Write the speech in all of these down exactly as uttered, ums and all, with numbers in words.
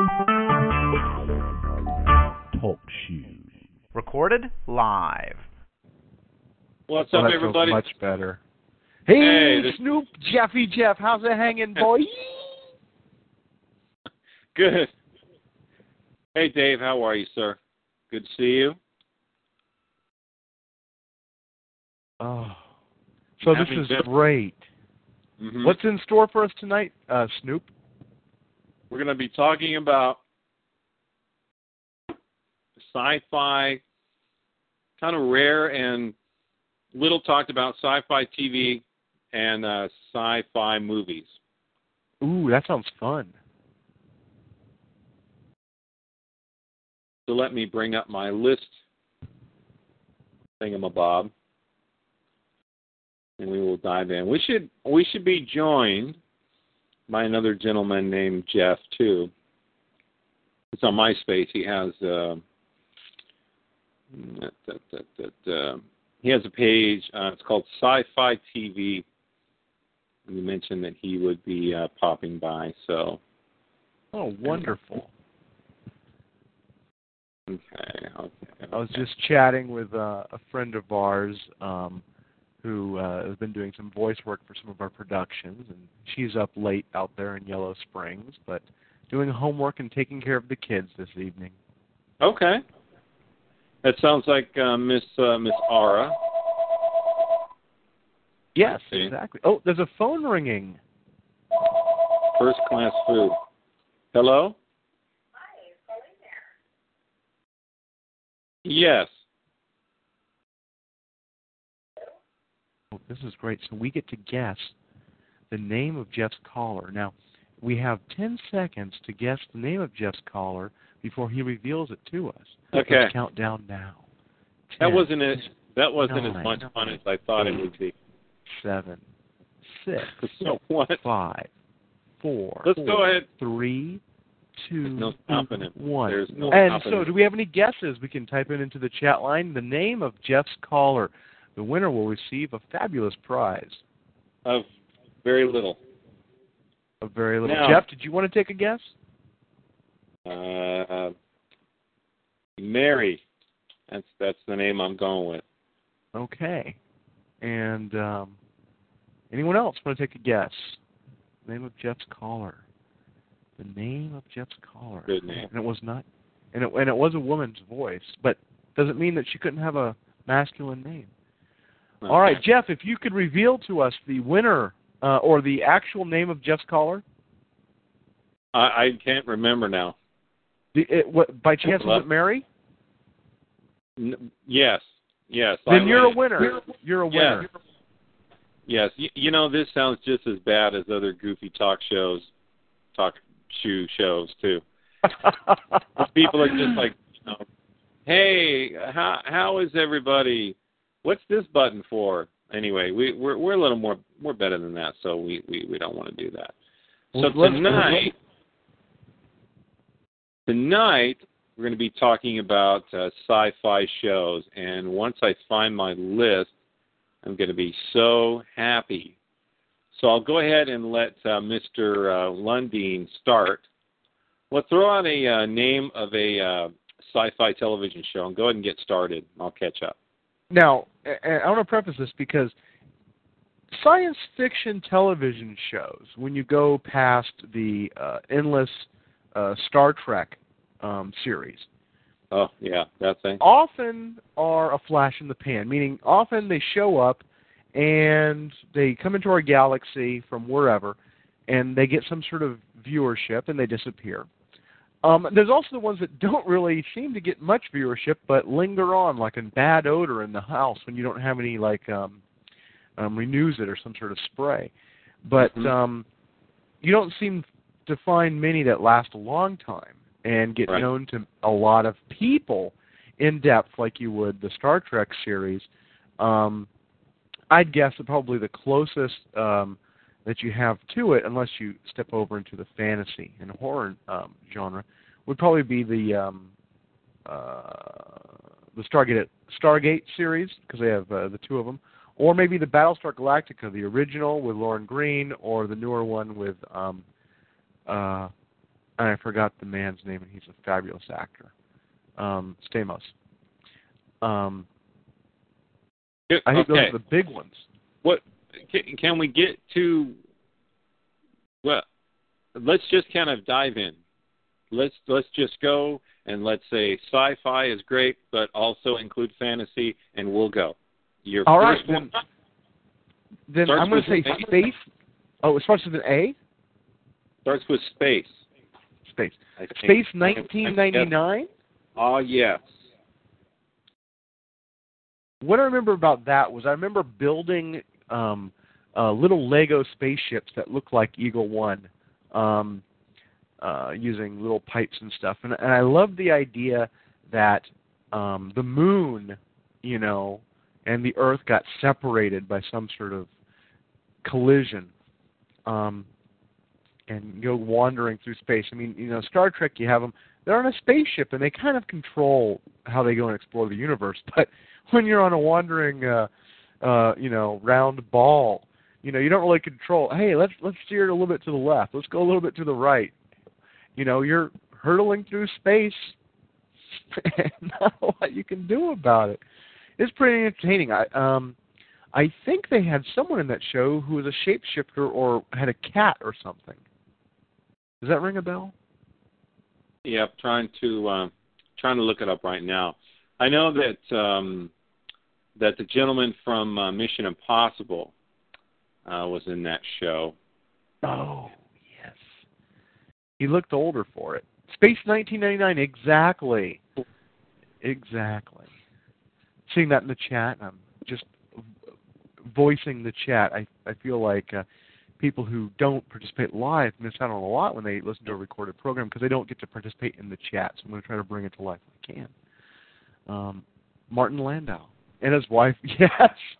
Talk shoes. Recorded live. What's well, up, that everybody? Feels much better. Hey, hey this... Snoop, Jeffy Jeff, how's it hanging, boy? Good. Hey, Dave, how are you, sir? Good to see you. Oh, so this is been... great. Mm-hmm. What's in store for us tonight, uh, Snoop? We're going to be talking about sci-fi, kind of rare and little talked about sci-fi T V and uh, sci-fi movies. Ooh, that sounds fun. So let me bring up my list thingamabob, and we will dive in. We should we should be joined by another gentleman named Jeff too. It's on MySpace. He has uh, that, that, that, that, uh, he has a page. Uh, it's called Sci-Fi T V. And you mentioned that he would be uh, popping by. So. Oh, wonderful. Okay, okay, okay. I was just chatting with uh, a friend of ours um, who uh, has been doing some voice work for some of our productions, and she's up late out there in Yellow Springs, but doing homework and taking care of the kids this evening. Okay. That sounds like uh, Miss uh, Miss Aura. Yes, exactly. Oh, there's a phone ringing. First class food. Hello? Yes. Oh, this is great. So we get to guess the name of Jeff's caller. Now, we have ten seconds to guess the name of Jeff's caller before he reveals it to us. Okay. Let's count down now. Ten, that wasn't it. That wasn't nine, as much fun as I thought eight, it would be. Seven, six, so what? five, four, Let's go ahead. Three, two, no stopping it. one. There's no and stopping so, it. do we have any guesses? We can type it into the chat line. The name of Jeff's caller. The winner will receive a fabulous prize. Of very little. Of very little. Now, Jeff, did you want to take a guess? Uh, Mary. That's that's the name I'm going with. Okay. And um, anyone else want to take a guess? Name of Jeff's caller. The name of Jeff's caller. Good name. And it was not, and it and it was a woman's voice, but doesn't mean that she couldn't have a masculine name. Okay. All right, Jeff, if you could reveal to us the winner uh, or the actual name of Jeff's caller. I, I can't remember now. The, it, what, by chance, was it Mary? N- yes, yes. Then I you're win. a winner. You're a winner. Yes. yes. You, you know, this sounds just as bad as other goofy talk shows, talk shoe shows too. People are just like, you know, hey, how how is everybody? What's this button for? Anyway, we we're we're a little more we're better than that, so we, we, we don't want to do that. So well, tonight, tonight we're going to be talking about uh, sci-fi shows, and once I find my list, I'm going to be so happy. So I'll go ahead and let uh, Mister Uh, Lundeen start. We'll throw out a uh, name of a uh, sci-fi television show and go ahead and get started. I'll catch up. Now, I want to preface this because science fiction television shows, when you go past the uh, endless uh, Star Trek um, series, oh yeah, that thing, often are a flash in the pan. Meaning, often they show up and they come into our galaxy from wherever, and they get some sort of viewership and they disappear. Um, there's also the ones that don't really seem to get much viewership, but linger on like a bad odor in the house when you don't have any, like, um, um, renews it or some sort of spray. But mm-hmm. um, you don't seem to find many that last a long time and get right. known to a lot of people in depth like you would the Star Trek series. Um, I'd guess that probably the closest um, that you have to it, unless you step over into the fantasy and horror um, genre, would probably be the um, uh, the Stargate Stargate series, because they have uh, the two of them, or maybe the Battlestar Galactica, the original with Lauren Green, or the newer one with um, uh, I forgot the man's name, and he's a fabulous actor. Um, Stamos. Um, I think okay. those are the big ones. What can, can we get to? Well, let's just kind of dive in. Let's let's just go and let's say sci-fi is great, but also include fantasy, and we'll go. Your All first right, one. Then, then I'm going to say A. space. Oh, it starts with an A? Starts with space. Space. I think. Space nineteen ninety-nine? Oh, yes. What I remember about that was I remember building um, uh, little Lego spaceships that looked like Eagle One, um, uh, using little pipes and stuff. And, and I loved the idea that um, the moon, you know, and the Earth got separated by some sort of collision, um, and go wandering through space. I mean, you know, Star Trek, you have them, they're on a spaceship, and they kind of control how they go and explore the universe. But when you're on a wandering, uh, uh, you know, round ball, you know, you don't really control, hey, let's let's steer it a little bit to the left. Let's go a little bit to the right. You know, you're hurtling through space, and not a lot you can do about it. It's pretty entertaining. I um, I think they had someone in that show who was a shapeshifter or had a cat or something. Does that ring a bell? Yeah, I'm trying to uh, trying to look it up right now. I know that um, that the gentleman from uh, Mission Impossible uh, was in that show. Oh, yes. He looked older for it. Space nineteen ninety-nine, exactly. Exactly. Seeing that in the chat, I'm just voicing the chat. I, I feel like uh, people who don't participate live miss out on a lot when they listen to a recorded program because they don't get to participate in the chat. So I'm going to try to bring it to life if I can. Um, Martin Landau and his wife, yes.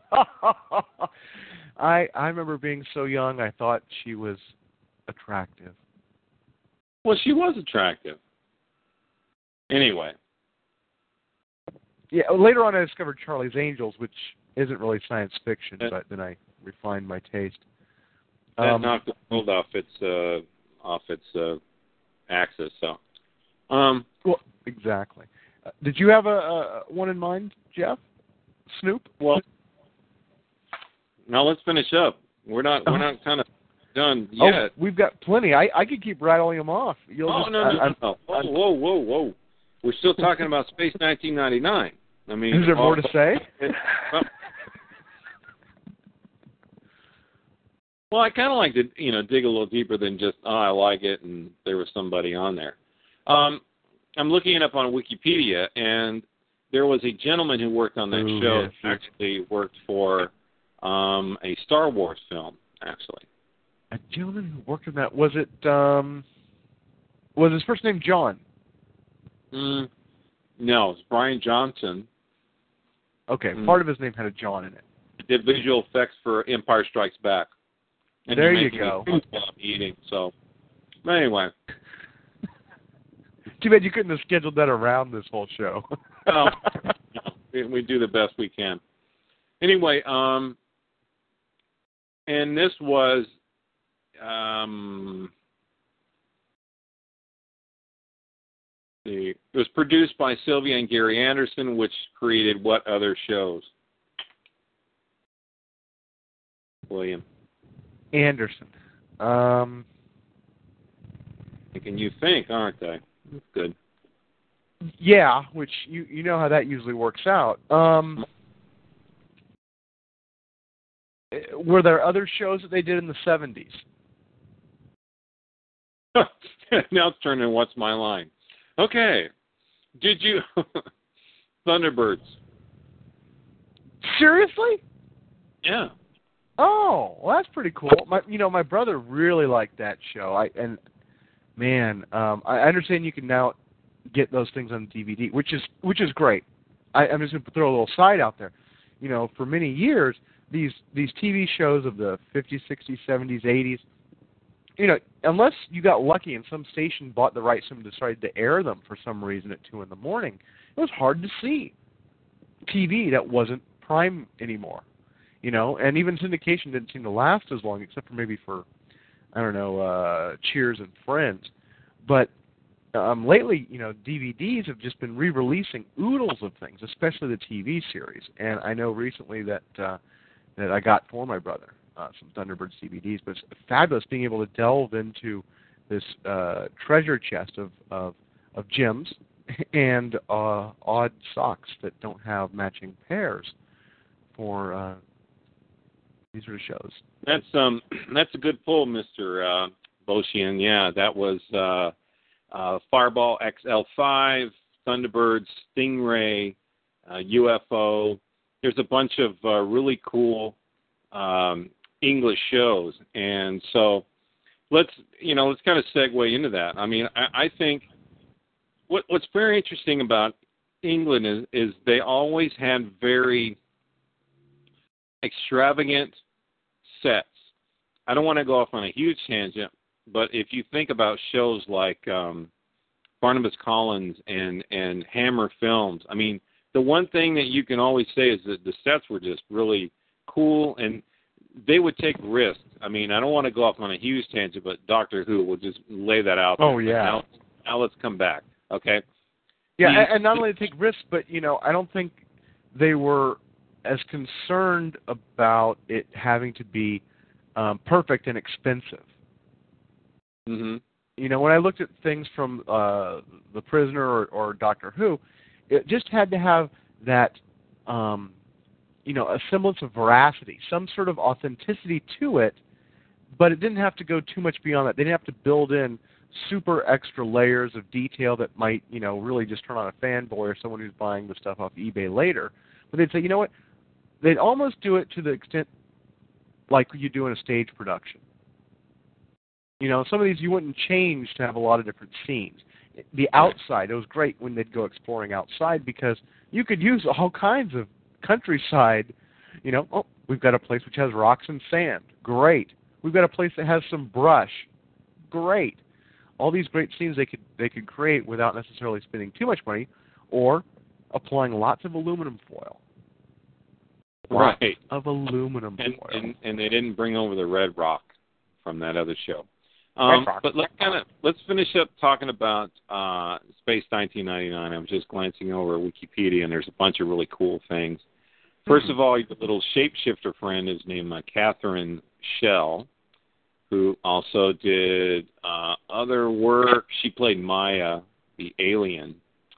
I I remember being so young, I thought she was attractive. Well, she was attractive. Anyway. Yeah, later on I discovered Charlie's Angels, which isn't really science fiction, but then I refined my taste. That Um, knocked the world off its uh, off its uh, axis. So, um, well, exactly. Uh, did you have a, a one in mind, Jeff? Snoop? Well, now let's finish up. We're not we're not kind of done Oh, yet. we've got plenty. I, I could keep rattling them off. You'll Oh just, no no I, no! no. Whoa whoa whoa whoa! We're still talking about Space nineteen ninety-nine. I mean, is there more to say? Well, well, I kind of like to, you know, dig a little deeper than just, oh, I like it, and there was somebody on there. Um, I'm looking it up on Wikipedia, and there was a gentleman who worked on that Ooh, show yes, who actually worked for um, a Star Wars film, actually. A gentleman who worked on that, was it, um, was his first name John? Mm, no, it's Brian Johnson. Okay, Mm. part of his name had a John in it. Did visual effects for Empire Strikes Back. And There you making go. me while I'm eating, so. But anyway. Too bad you couldn't have scheduled that around this whole show. Well, we, we do the best we can. Anyway, um, and this was, um, the, it was produced by Sylvia and Gary Anderson, which created what other shows? William. Anderson. Um, Making you think, aren't they? That's good. yeah, which you you know how that usually works out. Um, were there other shows that they did in the seventies? Now it's turning to What's My Line? Okay. Did you... Thunderbirds. Seriously? Yeah. Oh, well, that's pretty cool. My, you know, my brother really liked that show. I and man, um, I understand you can now get those things on D V D, which is which is great. I, I'm just going to throw a little side out there. You know, for many years, these these T V shows of the fifties, sixties, seventies, eighties, you know, unless you got lucky and some station bought the rights and decided to air them for some reason at two in the morning, it was hard to see T V that wasn't prime anymore. You know, and even syndication didn't seem to last as long, except for maybe for, I don't know, uh, Cheers and Friends. but um, lately, you know, D V Ds have just been re-releasing oodles of things, especially the T V series. And I know recently that uh, that I got for my brother uh, some Thunderbirds D V Ds, but it's fabulous being able to delve into this uh, treasure chest of, of, of gems and uh, odd socks that don't have matching pairs for uh, these sort of shows. That's um that's a good pull, Mister Uh, Boshian. Yeah, that was uh, uh, Fireball X L five, Thunderbird, Stingray, uh, U F O. There's a bunch of uh, really cool um, English shows, and so let's you know let's kind of segue into that. I mean, I, I think what what's very interesting about England is is they always had very extravagant sets. I don't want to go off on a huge tangent, but if you think about shows like um, Barnabas Collins and, and Hammer Films, I mean, the one thing that you can always say is that the sets were just really cool, and they would take risks. I mean, I don't want to go off on a huge tangent, but Doctor Who will just lay that out. Oh, there. yeah. Now, now let's come back, okay? Yeah, The, and not only take risks, but, you know, I don't think they were as concerned about it having to be um, perfect and expensive. Mm-hmm. You know, when I looked at things from uh, The Prisoner or, or Doctor Who, it just had to have that, um, you know, a semblance of veracity, some sort of authenticity to it, but it didn't have to go too much beyond that. They didn't have to build in super extra layers of detail that might, you know, really just turn on a fanboy or someone who's buying the stuff off eBay later. But they'd say, you know what, they'd almost do it to the extent like you do in a stage production. You know, some of these you wouldn't change to have a lot of different scenes. The outside, it was great when they'd go exploring outside because you could use all kinds of countryside. You know, oh, we've got a place which has rocks and sand. Great. We've got a place that has some brush. Great. All these great scenes they could they could create without necessarily spending too much money or applying lots of aluminum foil. Lots right. of aluminum and, foil. And, and they didn't bring over the red rock from that other show. Um, but let's kind of let's finish up talking about uh, Space nineteen ninety-nine. I was just glancing over Wikipedia, and there's a bunch of really cool things. First mm-hmm. of all, your little shapeshifter friend is named uh, Catherine Schell, who also did uh, other work. She played Maya, the alien,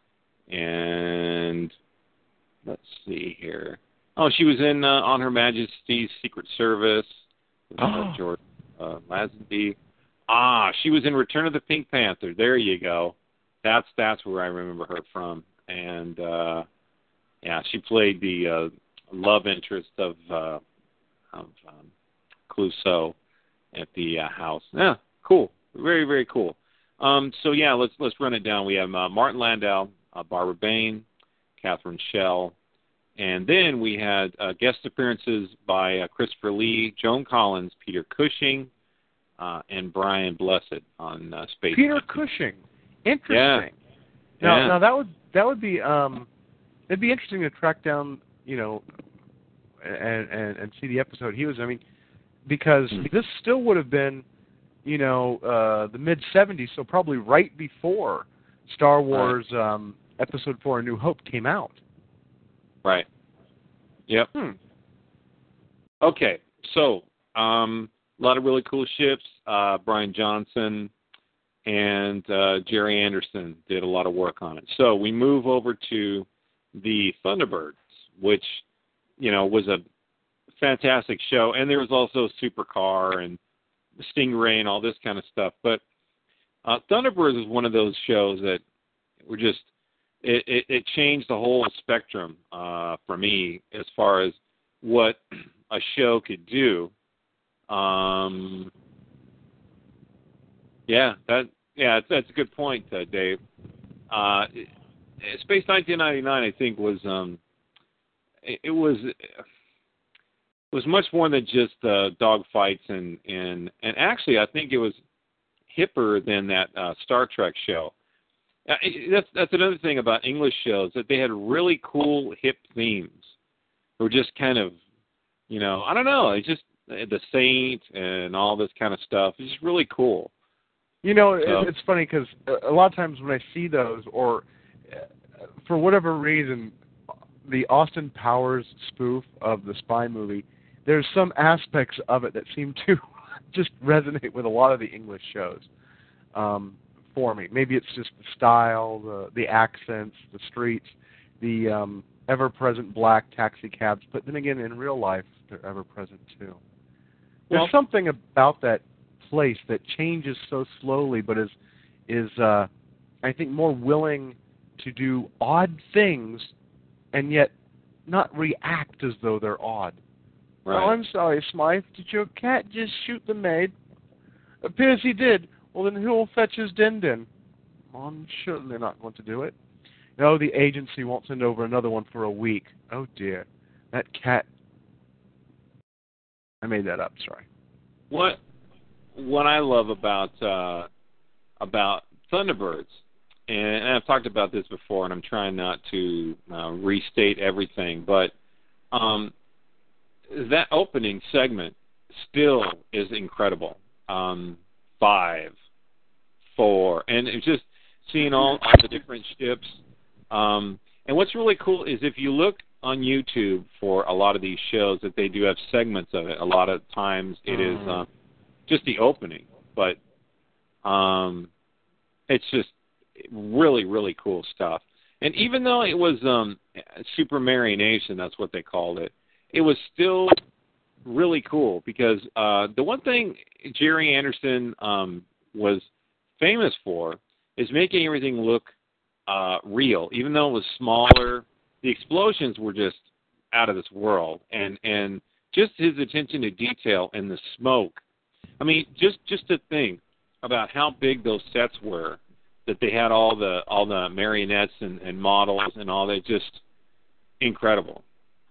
and let's see here. Oh, she was in uh, On Her Majesty's Secret Service with uh, George uh, Lazenby. Ah, she was in Return of the Pink Panther. There you go. That's that's where I remember her from. And uh, yeah, she played the uh, love interest of uh, of um, Clouseau at the uh, house. Yeah, cool. Very very cool. Um, so yeah, let's let's run it down. We have uh, Martin Landau, uh, Barbara Bain, Catherine Schell. And then we had uh, guest appearances by uh, Christopher Lee, Joan Collins, Peter Cushing, uh, and Brian Blessed on uh, Space. Peter Cushing, interesting. Yeah. Now, yeah. now that would that would be um, it'd be interesting to track down, you know, and and, and see the episode he was. I mean, because mm-hmm. this still would have been, you know, uh, the mid seventies, so probably right before Star Wars right. um, Episode Four: A New Hope came out. Right. Yep. Hmm. Okay. So, um, a lot of really cool ships. Uh, Brian Johnson and uh, Jerry Anderson did a lot of work on it. So we move over to the Thunderbirds, which, you know, was a fantastic show. And there was also Supercar and Stingray and all this kind of stuff. But uh, Thunderbirds is one of those shows that were just, It, it, it changed the whole spectrum uh, for me as far as what a show could do. Um, yeah, that yeah, that's a good point, uh, Dave. Uh, Space nineteen ninety-nine, I think, was um, it, it was it was much more than just uh, dogfights and and and actually, I think it was hipper than that uh, Star Trek show. Uh, that's that's another thing about English shows, that they had really cool hip themes. They were just kind of, you know, I don't know, it's just the Saint and all this kind of stuff. It's just really cool. You know, So. it's funny because a lot of times when I see those, or for whatever reason, the Austin Powers spoof of the spy movie, there's some aspects of it that seem to just resonate with a lot of the English shows um, for me. Maybe it's just the style, the the accents, the streets, the um, ever-present black taxi cabs. But then again, in real life, they're ever-present too. There's Well, something about that place that changes so slowly, but is is uh, I think more willing to do odd things, and yet not react as though they're odd. right. Oh, I'm sorry, Smythe. Did your cat just shoot the maid? Appears he did. Well, then who'll fetch his din-din? I'm sure they're not going to do it. No, the agency won't send over another one for a week. Oh, dear. That cat... I made that up, sorry. What what I love about uh, about Thunderbirds, and I've talked about this before, and I'm trying not to uh, restate everything, but um, that opening segment still is incredible. Um, five, four, and it's just seeing all, all the different ships. Um, and what's really cool is if you look on YouTube for a lot of these shows, that they do have segments of it. A lot of times it is um, just the opening, but um, it's just really, really cool stuff. And even though it was um, Super Marionation, that's what they called it, it was still really cool because uh, the one thing Jerry Anderson um, was famous for is making everything look uh, real. Even though it was smaller, the explosions were just out of this world. And, and just his attention to detail and the smoke. I mean, just, just to think about how big those sets were, that they had all the all the marionettes and, and models and all that, just incredible.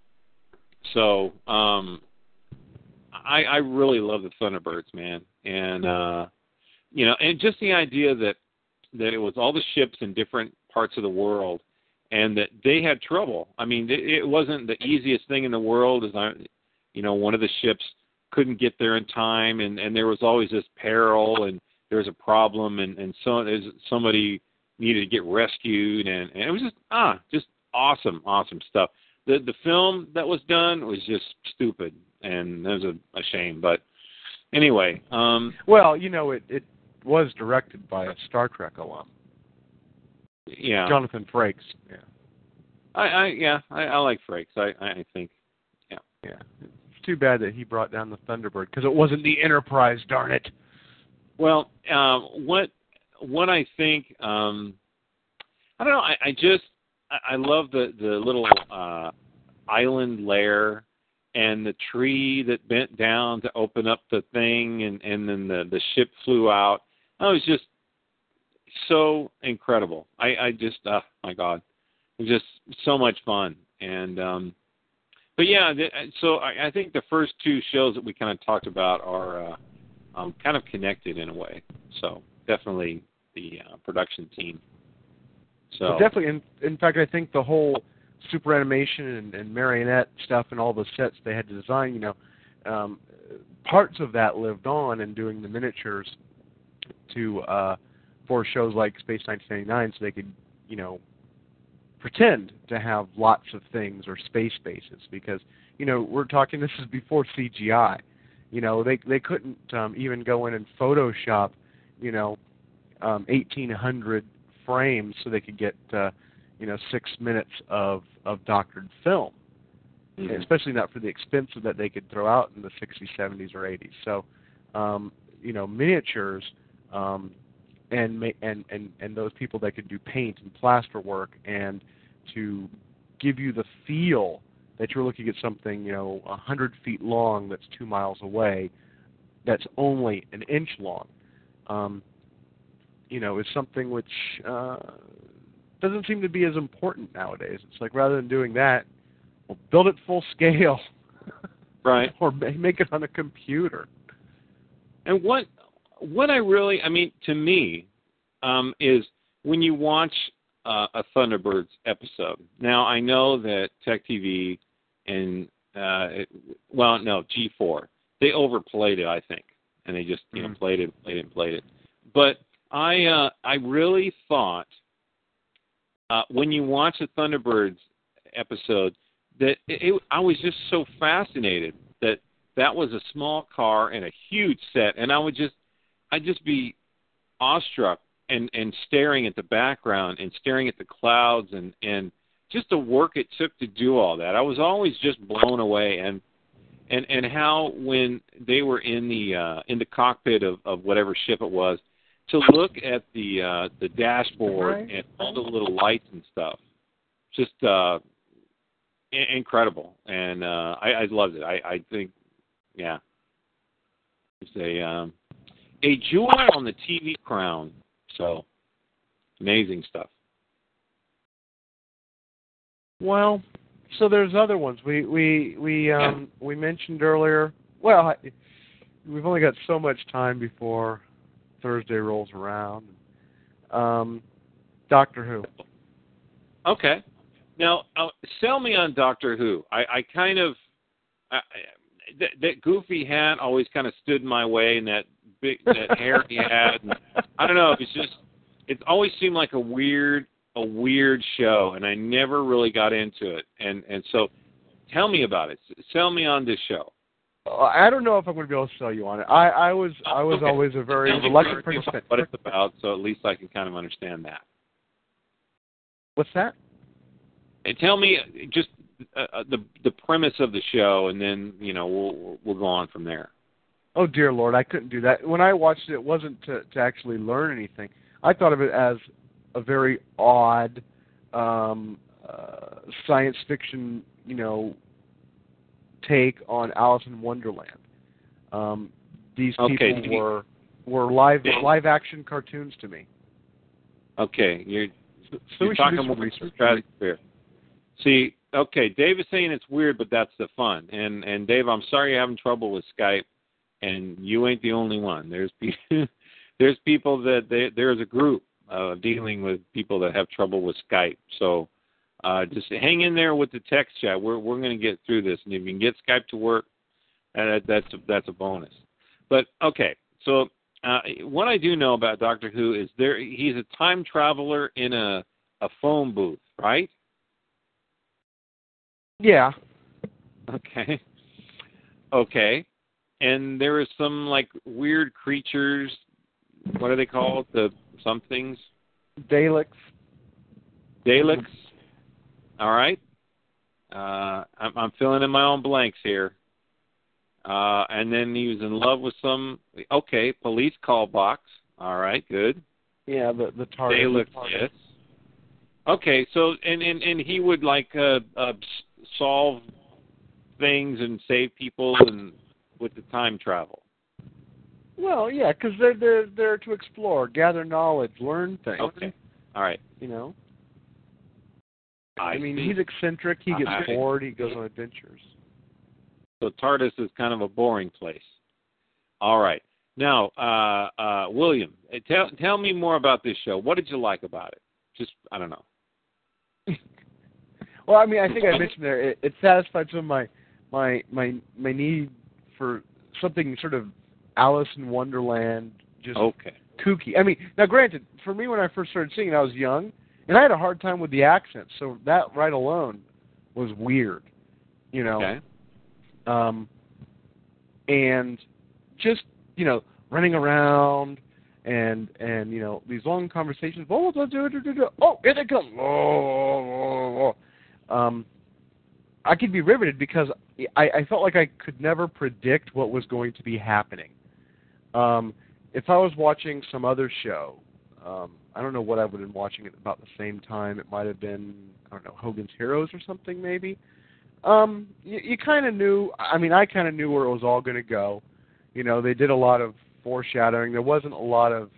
So um, I, I really love the Thunderbirds, man, and uh, you know, and just the idea that that it was all the ships in different parts of the world, and that they had trouble. I mean, it, it wasn't the easiest thing in the world. As I, you know, one of the ships couldn't get there in time, and, and there was always this peril, and there was a problem, and and so somebody needed to get rescued, and, and it was just ah, just awesome, awesome stuff. The the film that was done was just stupid, and that was a, a shame. But anyway, um, well, you know, it it was directed by a Star Trek alum, yeah, Jonathan Frakes. Yeah, I, I yeah, I, I like Frakes. I I think, yeah, yeah. It's too bad that he brought down the Thunderbird because it wasn't the Enterprise. Darn it. Well, uh, what what I think, um, I don't know. I, I just I, I love the the little uh, island lair and the tree that bent down to open up the thing, and, and then the, the ship flew out. Oh, it was just so incredible. I, I just, oh my God, it was just so much fun. And um, but yeah, the, so I, I think the first two shows that we kind of talked about are uh, um, kind of connected in a way. So definitely the uh, production team. So well, definitely, in, in fact, I think the whole super animation and, and marionette stuff and all the sets they had to design, you know, um, parts of that lived on in doing the miniatures to uh, for shows like Space nineteen ninety-nine, so they could, you know, pretend to have lots of things or space bases, because, you know, we're talking, this is before C G I. You know, they they couldn't um, even go in and Photoshop, you know, um, eighteen hundred frames so they could get uh, you know, six minutes of, of doctored film, mm-hmm. especially not for the expense that they could throw out in the sixties, seventies, or eighties. So, um, you know, miniatures um, and, and and and those people that could do paint and plaster work, and to give you the feel that you're looking at something, you know, a hundred feet long that's two miles away, that's only an inch long, um, you know, is something which uh, doesn't seem to be as important nowadays. It's like, rather than doing that, well, build it full scale, right? Or make it on a computer. And what what I really, I mean, to me, um, is when you watch uh, a Thunderbirds episode. Now, I know that Tech T V and uh, it, well, no, G four, they overplayed it, I think, and they just you mm-hmm. know played it, played it, played it. but I uh, I really thought uh, when you watch the Thunderbirds episode that it, it, I was just so fascinated that that was a small car and a huge set, and I would just I'd just be awestruck and, and staring at the background and staring at the clouds and, and just the work it took to do all that. I was always just blown away, and and, and how when they were in the uh, in the cockpit of, of whatever ship it was, to look at the uh, the dashboard and all the little lights and stuff, just uh, I- incredible. And uh, I, I loved it. I, I think, yeah, it's a um, a jewel on the T V crown. So amazing stuff. Well, so there's other ones. We we we um yeah. we mentioned earlier. Well, I, we've only got so much time before Thursday rolls around. Um, Doctor Who. Okay. Now, uh, sell me on Doctor Who. I, I kind of I, I, that, that goofy hat always kind of stood in my way, and that big that hair he had. And I don't know. It's just it always seemed like a weird. a weird show, and I never really got into it. And and so tell me about it. Sell me on this show. I don't know if I'm going to be able to sell you on it. I, I was I was okay. always a very reluctant participant. What it's about, so at least I can kind of understand that. What's that? And tell me just uh, the the premise of the show, and then you know we'll we'll go on from there. Oh dear Lord, I couldn't do that. When I watched it, it wasn't to to actually learn anything. I thought of it as a very odd um, uh, science fiction, you know, take on Alice in Wonderland. Um, these okay. people were were live live action cartoons to me. Okay, you're, so, so you're talking more research. Stratosphere. See, okay, Dave is saying it's weird, but that's the fun. And and Dave, I'm sorry you're having trouble with Skype, and you ain't the only one. There's pe- there's people that they, there's a group. Uh, dealing with people that have trouble with Skype. So uh, just hang in there with the text chat. We're we're going to get through this, and if you can get Skype to work, uh, that's a, that's a bonus. But okay, so uh, what I do know about Doctor Who is there he's a time traveler in a a phone booth, right? Yeah. Okay. Okay. And there is some like weird creatures. What are they called? The somethings? Daleks. Daleks. All right. Uh, I'm, I'm filling in my own blanks here. Uh, and then he was in love with some. Okay, police call box. All right, good. Yeah, the the TARDIS. Daleks. Yes. Okay, so and and, and he would like uh, uh, solve things and save people and with the time travel. Well, yeah, because they're they're there to explore, gather knowledge, learn things. Okay, all right. You know. I, I mean, see. he's eccentric. He gets I, bored. He goes on adventures. So TARDIS is kind of a boring place. All right. Now, uh, uh, William, tell tell me more about this show. What did you like about it? Just I don't know. Well, I mean, I think I mentioned there it, it satisfied some of my my my my need for something sort of Alice in Wonderland, just okay. kooky. I mean, now granted, for me when I first started seeing it, I was young, and I had a hard time with the accent, so that right alone was weird, you know. Okay. Um, and just you know, running around and and you know these long conversations. Oh, do, do, do, do. Oh, here they come. Oh, oh, oh. Um, I could be riveted because I, I felt like I could never predict what was going to be happening. Um, if I was watching some other show, um, I don't know what I would have been watching at about the same time. It might have been, I don't know, Hogan's Heroes or something maybe. Um, you, you kind of knew, I mean, I kind of knew where it was all going to go. You know, they did a lot of foreshadowing. There wasn't a lot of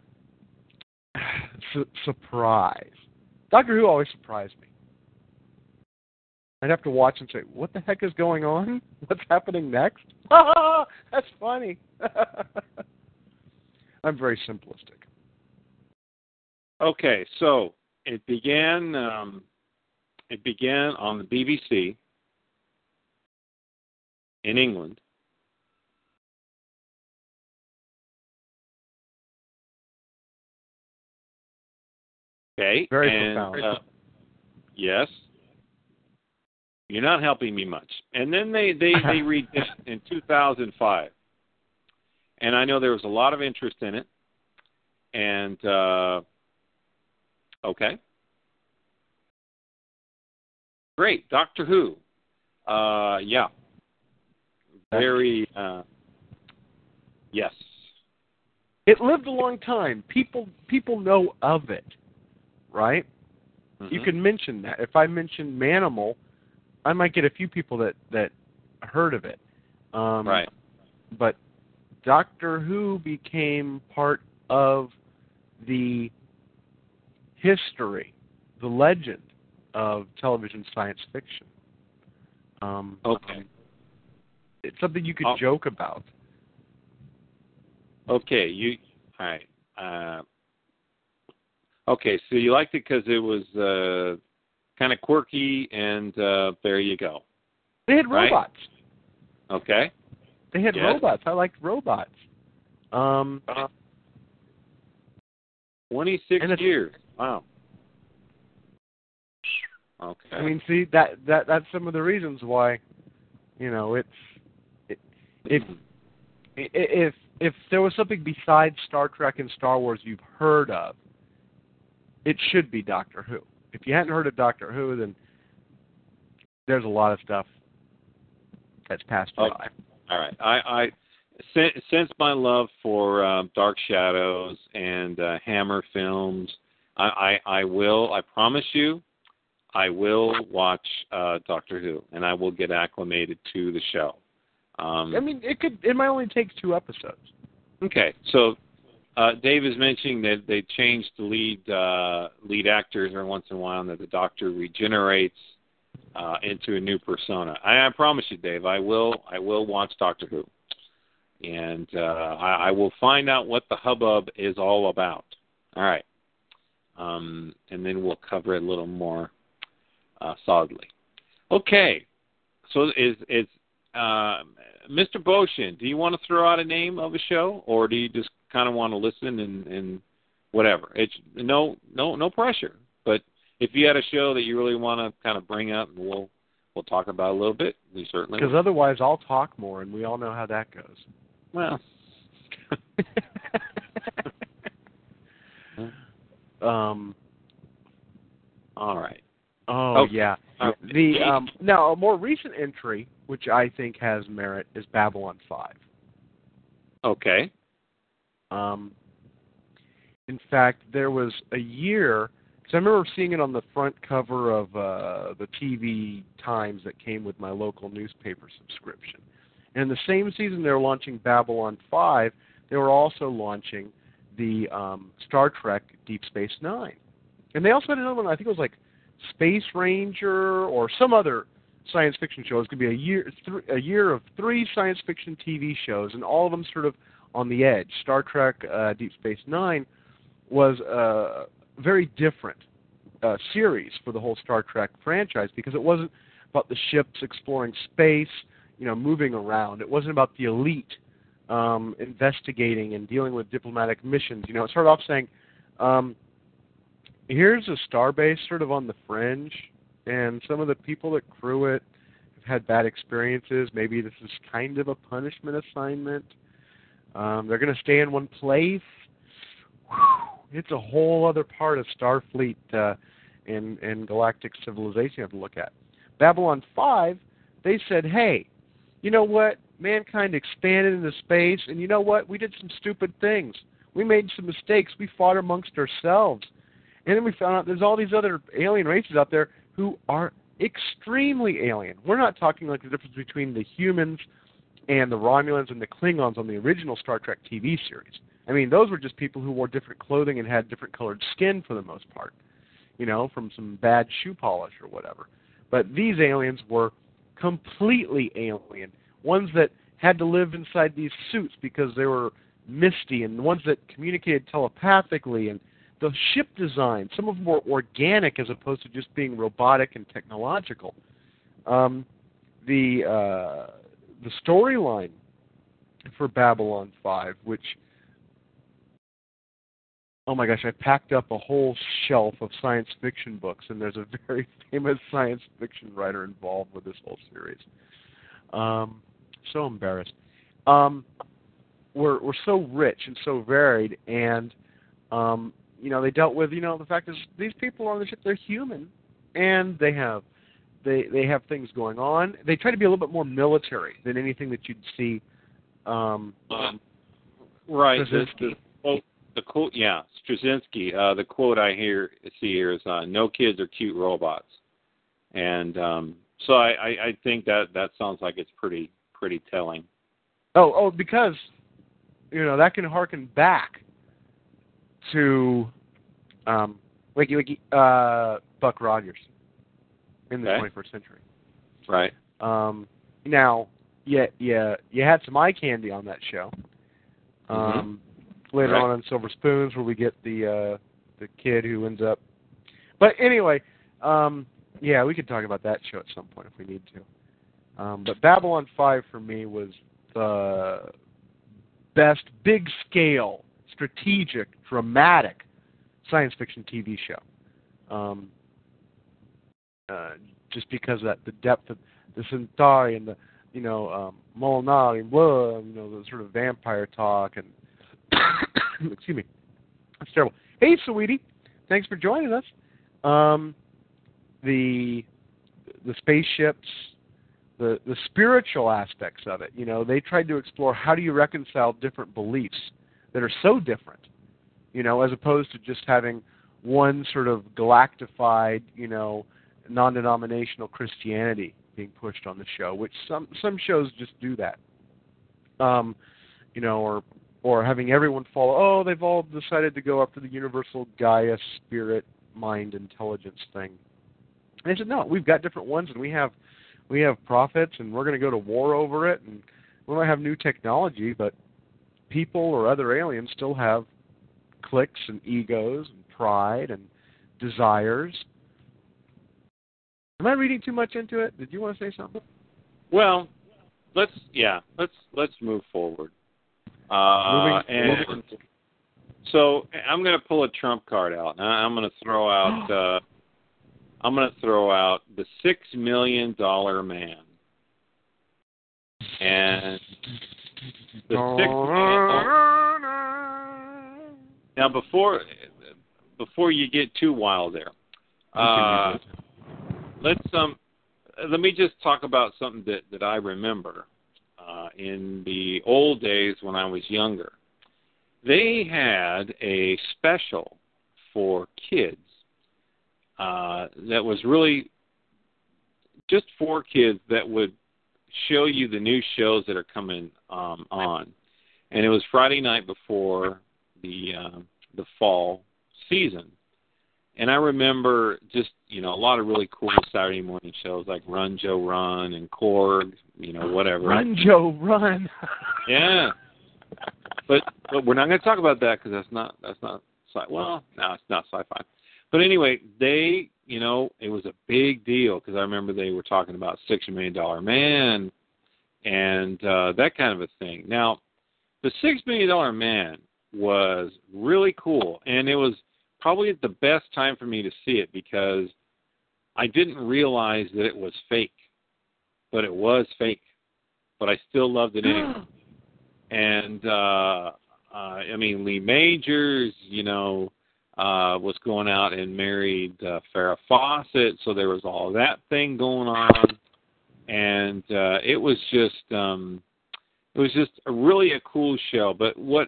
su- surprise. Doctor Who always surprised me. I'd have to watch and say, what the heck is going on? What's happening next? That's funny. I'm very simplistic. Okay, so it began. Um, it began on the B B C in England, Okay. Very and, profound. Uh, yes. You're not helping me much. And then they, they, they read this in two thousand five. And I know there was a lot of interest in it. And, uh, okay. Great. Doctor Who. Uh, yeah. Very, uh, yes. It lived a long time. People people know of it, right? Mm-hmm. You can mention that. If I mention Manimal, I might get a few people that, that heard of it. Um, right. But Doctor Who became part of the history, the legend of television science fiction. Um, okay. Um, it's something you could oh. joke about. Okay. You. All right. Uh, okay. So you liked it because it was uh, kind of quirky, and uh, there you go. They had right? robots. Okay. They had yes. robots. I liked robots. Um, uh, twenty-six years. Wow. Okay. I mean, see, that, that that's some of the reasons why, you know, it's it, if if if there was something besides Star Trek and Star Wars you've heard of, it should be Doctor Who. If you hadn't heard of Doctor Who, then there's a lot of stuff that's passed you okay. by. All right. I, I since, since my love for um, Dark Shadows and uh, Hammer films, I, I I will. I promise you. I will watch uh, Doctor Who, and I will get acclimated to the show. Um, I mean, it could. It might only take two episodes. Okay, so uh, Dave is mentioning that they changed the lead uh, lead actors every once in a while, and that the Doctor regenerates uh, into a new persona. I, I promise you, Dave, I will. I will watch Doctor Who, and uh, I, I will find out what the hubbub is all about. All right, um, and then we'll cover it a little more. Uh, solidly. Okay, so is is uh, Mister Boshin, do you want to throw out a name of a show, or do you just kind of want to listen and, and whatever? It's no no no pressure. But if you had a show that you really want to kind of bring up, we'll we'll talk about it a little bit. We certainly because will. otherwise I'll talk more, and we all know how that goes. Well. um. All right. Oh, okay. yeah. Uh, The um, now a more recent entry, which I think has merit, is Babylon five. Okay. Um, in fact, there was a year, because I remember seeing it on the front cover of uh, the T V Times that came with my local newspaper subscription. And in the same season they were launching Babylon five, they were also launching the um, Star Trek Deep Space Nine. And they also had another one, I think it was like Space Ranger or some other science fiction show. It's going to be a year, th- a year of three science fiction T V shows, and all of them sort of on the edge. Star Trek uh, Deep Space Nine was a very different uh, series for the whole Star Trek franchise because it wasn't about the ships exploring space, you know, moving around. It wasn't about the elite um, investigating and dealing with diplomatic missions. You know, it started off saying, um, here's a starbase sort of on the fringe, and some of the people that crew it have had bad experiences. Maybe this is kind of a punishment assignment. Um, they're going to stay in one place. Whew, it's a whole other part of Starfleet uh, and, and galactic civilization you have to look at. Babylon five, they said, hey, you know what? Mankind expanded into space, and you know what? We did some stupid things. We made some mistakes. We fought amongst ourselves. And then we found out there's all these other alien races out there who are extremely alien. We're not talking like the difference between the humans and the Romulans and the Klingons on the original Star Trek T V series. I mean, those were just people who wore different clothing and had different colored skin for the most part, you know, from some bad shoe polish or whatever. But these aliens were completely alien, ones that had to live inside these suits because they were misty, and the ones that communicated telepathically, and the ship design, some of them were organic as opposed to just being robotic and technological. Um, the uh, the storyline for Babylon five, which, oh my gosh, I packed up a whole shelf of science fiction books, and there's a very famous science fiction writer involved with this whole series. Um, so embarrassed. Um, we're we're so rich and so varied, and um, you know, they dealt with, you know, the fact is these people on the ship, they're human, and they have they they have things going on. They try to be a little bit more military than anything that you'd see. Um, um, right. The, the, quote, the quote, yeah, Straczynski. Uh, the quote I hear see here is, uh, "No kids are cute robots," and um, so I, I, I think that that sounds like it's pretty pretty telling. Oh, oh, because you know that can harken back to um, Wiki Wiki uh, Buck Rogers in the okay. twenty-first century. Right. Um, now, yeah, yeah, you had some eye candy on that show. Um, mm-hmm. Later right. on in Silver Spoons, where we get the uh, the kid who ends up. But anyway, um, yeah, we could talk about that show at some point if we need to. Um, but Babylon five for me was the best big scale, strategic, dramatic science fiction T V show. Um, uh, just because of that, the depth of the Centauri and the, you know, um, Molinari and blah, you know, the sort of vampire talk and, excuse me, that's terrible. Hey, sweetie, thanks for joining us. Um, the the spaceships, the the spiritual aspects of it, you know, they tried to explore how do you reconcile different beliefs that are so different, you know, as opposed to just having one sort of galactified, you know, non-denominational Christianity being pushed on the show, which some some shows just do that. Um, you know, or or having everyone follow, oh, they've all decided to go up to the universal Gaia spirit, mind, intelligence thing. And I said, no, we've got different ones, and we have we have prophets, and we're going to go to war over it, and we might have new technology, but people or other aliens still have cliques and egos and pride and desires. Am I reading too much into it? Did you want to say something? Well, let's yeah, let's let's move forward. Uh, and forward. So I'm going to pull a trump card out. I'm going to throw out. Uh, I'm going to throw out the Six Million Dollar Man. And the six million. Now before before you get too wild there. Uh, Let's um, let me just talk about something that, that I remember uh, in the old days when I was younger. They had a special for kids uh, that was really just for kids that would show you the new shows that are coming um, on, and it was Friday night before the uh, the fall season. And I remember just, you know, a lot of really cool Saturday morning shows like Run, Joe, Run and Korg, you know, whatever. Run, Joe, Run. Yeah. But but we're not going to talk about that because that's not, that's not, sci- well, no, it's not sci-fi. But anyway, they, you know, it was a big deal because I remember they were talking about Six Million Dollar Man and uh, that kind of a thing. Now, the Six Million Dollar Man was really cool, and it was probably the best time for me to see it because I didn't realize that it was fake, but it was fake. But I still loved it anyway. And uh, uh, I mean, Lee Majors, you know, uh, was going out and married uh, Farrah Fawcett, so there was all that thing going on, and uh, it was just, um, it was just a really a cool show. But what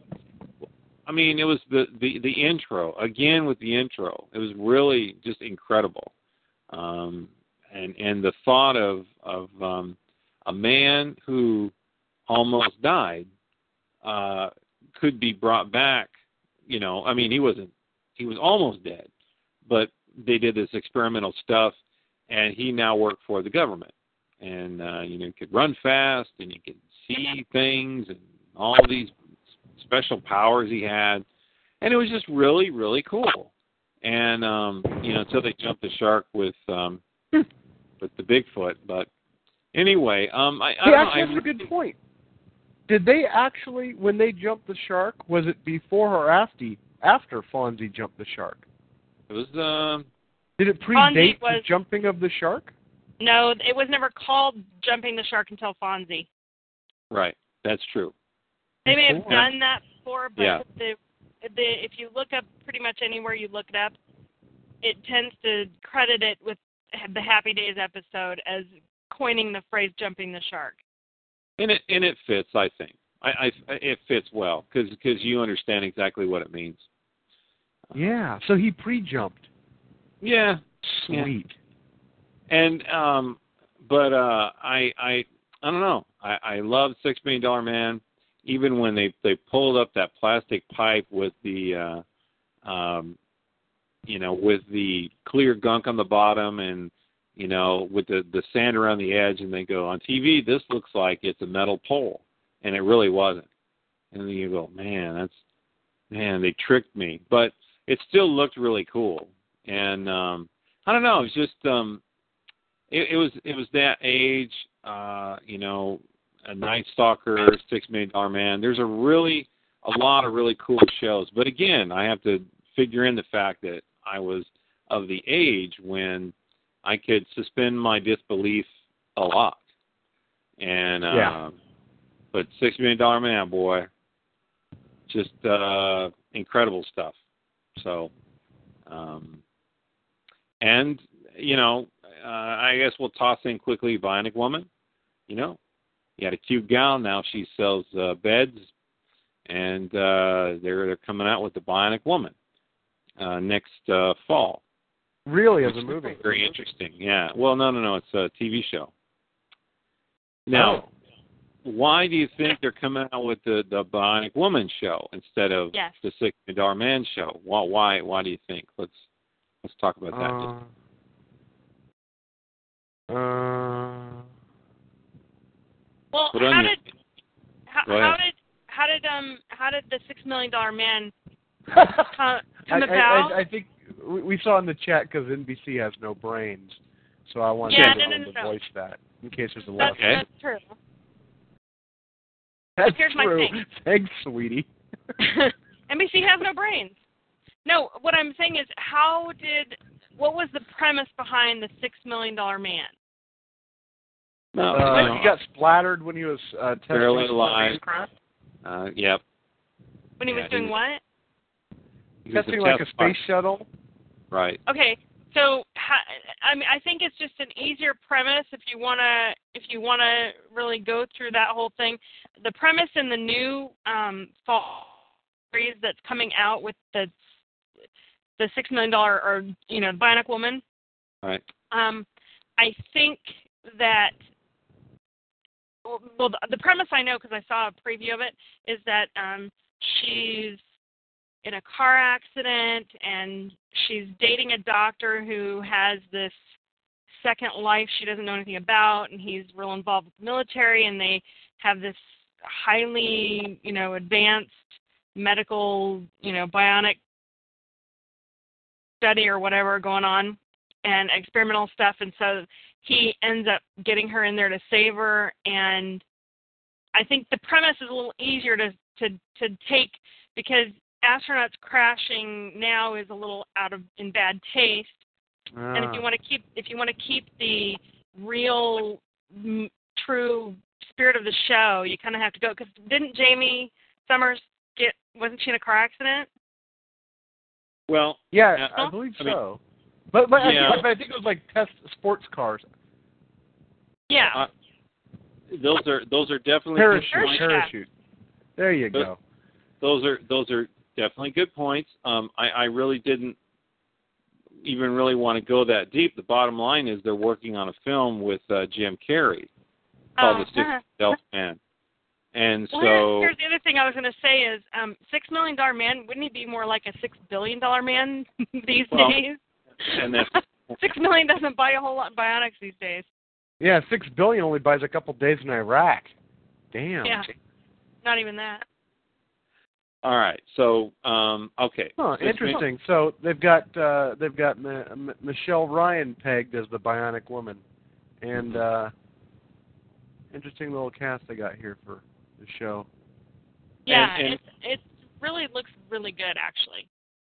I mean, it was the, the, the intro, again with the intro. It was really just incredible. Um, and and the thought of, of um, a man who almost died uh, could be brought back, you know. I mean, he wasn't, he was almost dead. But they did this experimental stuff, and he now worked for the government. And, uh, you know, he could run fast, and he could see things, and all these special powers he had, and it was just really, really cool. And um, you know, until they jumped the shark with um, with the Bigfoot. But anyway, um, I, I hey, don't actually, know, that's I, a good point. Did they actually, when they jumped the shark, was it before or after after Fonzie jumped the shark? It was. Uh, Did it predate was, the jumping of the shark? No, it was never called Jumping the Shark until Fonzie. Right. That's true. They may have done that before, but yeah. the, the if you look up pretty much anywhere you look it up, it tends to credit it with the Happy Days episode as coining the phrase "jumping the shark." And it and it fits, I think. I, I it fits well because because you understand exactly what it means. Yeah. So he pre-jumped. Yeah. Sweet. Yeah. And um, but uh, I I I don't know. I I love Six Million Dollar Man. Even when they they pulled up that plastic pipe with the uh, um, you know, with the clear gunk on the bottom and, you know, with the, the sand around the edge, and they go, on T V, this looks like it's a metal pole. And it really wasn't. And then you go, man, that's, man, they tricked me. But it still looked really cool. And um, I don't know, it was just, um, it, it was it was that age, uh, you know, a Night Stalker, Six Million Dollar Man. There's a really, a lot of really cool shows. But again, I have to figure in the fact that I was of the age when I could suspend my disbelief a lot. And uh, yeah. But Six Million Dollar Man, boy, just uh, incredible stuff. So, um, and you know, uh, I guess we'll toss in quickly Bionic Woman. You know, you had a cute gal. Now she sells uh, beds, and uh, they're they're coming out with the Bionic Woman uh, next uh, fall. Really, as a movie? Very interesting. Yeah. Well, no, no, no. It's a T V show. Now, oh. why do you think they're coming out with the, the Bionic Woman show instead of yes. the Six Million Dollar Man show? Why? Why? Why do you think? Let's let's talk about that. Uh, uh, well, how did how, how did how did um how did the Six Million Dollar Man come, come I, about? I, I, I think we saw in the chat because N B C has no brains, so I wanted yeah, to, no, no, no, to no. voice that in case there's a that's, left. Okay. That's true. That's Here's true. my thing. Thanks, sweetie. N B C has no brains. No, what I'm saying is, how did what was the premise behind the Six Million Dollar Man? No, uh, no. he got splattered when he was uh, testing Barely alive. spacecraft. Uh, yep. When he yeah, was doing he what? He was testing a like test a space pilot. shuttle. Right. Okay, so I mean, I think it's just an easier premise if you wanna if you wanna really go through that whole thing. The premise in the new um, fall series that's coming out with the the Six Million Dollar or you know Bionic Woman. Right. Um, I think that. Well, the, the premise I know because I saw a preview of it is that um, she's in a car accident and she's dating a doctor who has this second life she doesn't know anything about, and he's real involved with the military, and they have this highly, you know, advanced medical, you know, bionic study or whatever going on and experimental stuff, and so he ends up getting her in there to save her, and I think the premise is a little easier to to, to take because astronauts crashing now is a little out of in bad taste, Ah. and if you want to keep if you want to keep the real, m- true spirit of the show, you kind of have to go because didn't Jamie Summers get wasn't she in a car accident? Well, yeah, uh, I believe I mean, so. But but, yeah. I think, but I think it was like test sports cars. Yeah. Uh, those are those are definitely Parachute. good points. Parachute. There you Those, go. those are those are definitely good points. Um, I, I really didn't even really want to go that deep. The bottom line is they're working on a film with uh, Jim Carrey called Oh, The Six Million Man. And well, so here's, here's the other thing I was going to say is um, Six Million Dollar Man, wouldn't he be more like a Six Billion Dollar Man these well, days? and that's Six million doesn't buy a whole lot of bionics these days. Yeah, six billion only buys a couple days in Iraq. Damn. Yeah, not even that. all right. So um, okay. Huh, Six interesting. million- So they've got uh, they've got M- M- Michelle Ryan pegged as the Bionic Woman, and uh, interesting little cast they got here for the show. Yeah, And- and- it it really looks really good actually.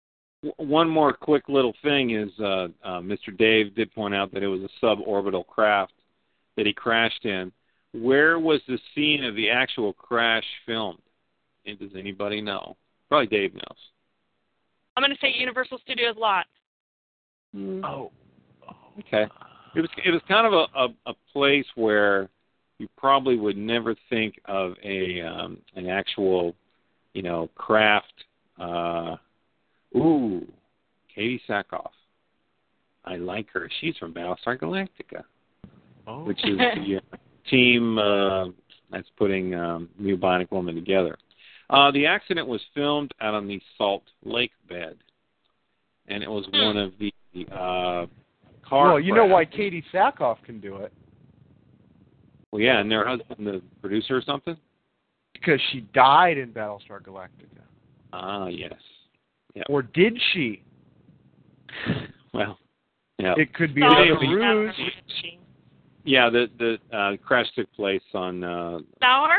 w- one more quick little thing is uh, uh, Mister Dave did point out that it was a suborbital craft that he crashed in. Where was the scene of the actual crash filmed? And does anybody know? Probably Dave knows. I'm going to say Universal Studios lot. Oh. Okay. It was it was kind of a, a, a place where you probably would never think of a um, an actual, you know, craft. Uh, ooh, Katie Sackhoff. I like her. She's from Battlestar Galactica, Oh. which is the uh, team uh, that's putting um, New Bionic Woman together. Uh, the accident was filmed out on the Salt Lake bed, and it was one of the uh, car. Well, you know crashes. why Katie Sackhoff can do it? Well, yeah, and their husband, the producer or something? Because she died in Battlestar Galactica. Ah, yes. Yeah. Or did she? Well, yeah. It could be So, a Maybe. ruse. Yeah, the the uh, crash took place on... Uh, Bauer?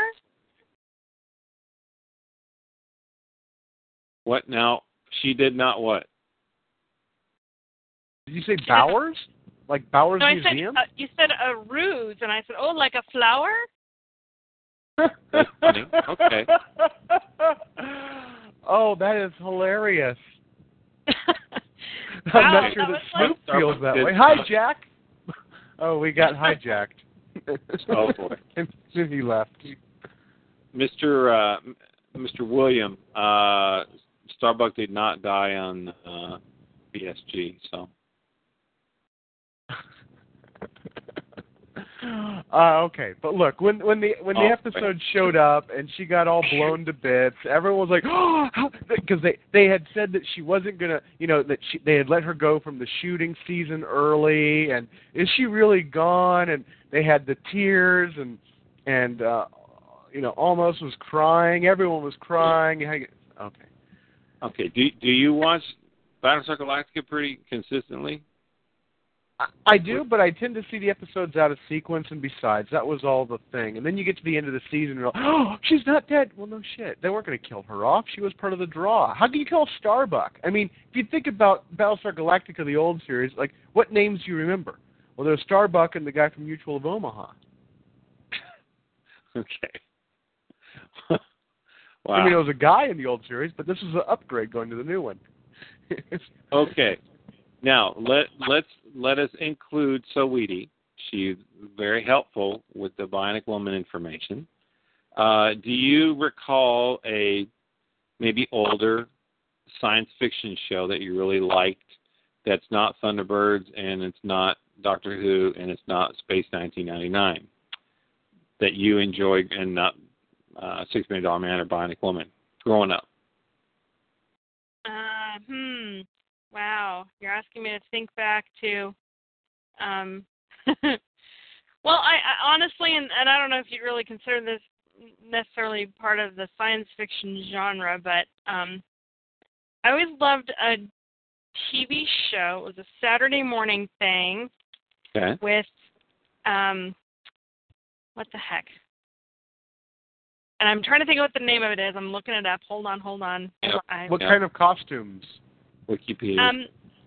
what now? She did not what? Did you say Bowers? Like Bowers No, I Museum? said, uh, you said a ruse, and I said, oh, like a flower? That's funny. Okay. Oh, that is hilarious. Wow, I'm not sure that that was Snoop feels that Starbucks way. did- Hi, Jack. Oh, we got hijacked. Oh, boy. And then he left. Mister Uh, Mister William, uh, Starbuck did not die on uh, B S G, so... Uh, okay, but look, when when the when the Oh, episode right. showed up and she got all blown to bits, everyone was like, "Oh!" Because they they had said that she wasn't gonna, you know, that she they had let her go from the shooting season early, and is she really gone? And they had the tears and and uh, you know, almost was crying. Everyone was crying. Okay. Okay, do, do you watch Battlestar Galactica pretty consistently? I do, but I tend to see the episodes out of sequence, and besides, that was all the thing. And then you get to the end of the season, and you're like, oh, she's not dead. Well, no shit. They weren't going to kill her off. She was part of the draw. How can you kill Starbuck? I mean, if you think about Battlestar Galactica, the old series, like, what names do you remember? Well, there's Starbuck and the guy from Mutual of Omaha. Okay. Wow. I mean, it was a guy in the old series, but this is an upgrade going to the new one. Okay. Now, let, let's, let us include Saweetie. She's very helpful with the Bionic Woman information. Uh, do you recall a maybe older science fiction show that you really liked that's not Thunderbirds and it's not Doctor Who and it's not Space nineteen ninety-nine that you enjoyed and not uh, Six Million Dollar Man or Bionic Woman growing up? Uh, hmm. Wow. You're asking me to think back to, um, well, I, I honestly, and, and I don't know if you'd really consider this necessarily part of the science fiction genre, but um, I always loved a T V show. It was a Saturday morning thing Okay. with, um, what the heck? And I'm trying to think of what the name of it is. I'm looking it up. Hold on, hold on. Yep. I, What Yeah. kind of costumes? Wikipedia. um,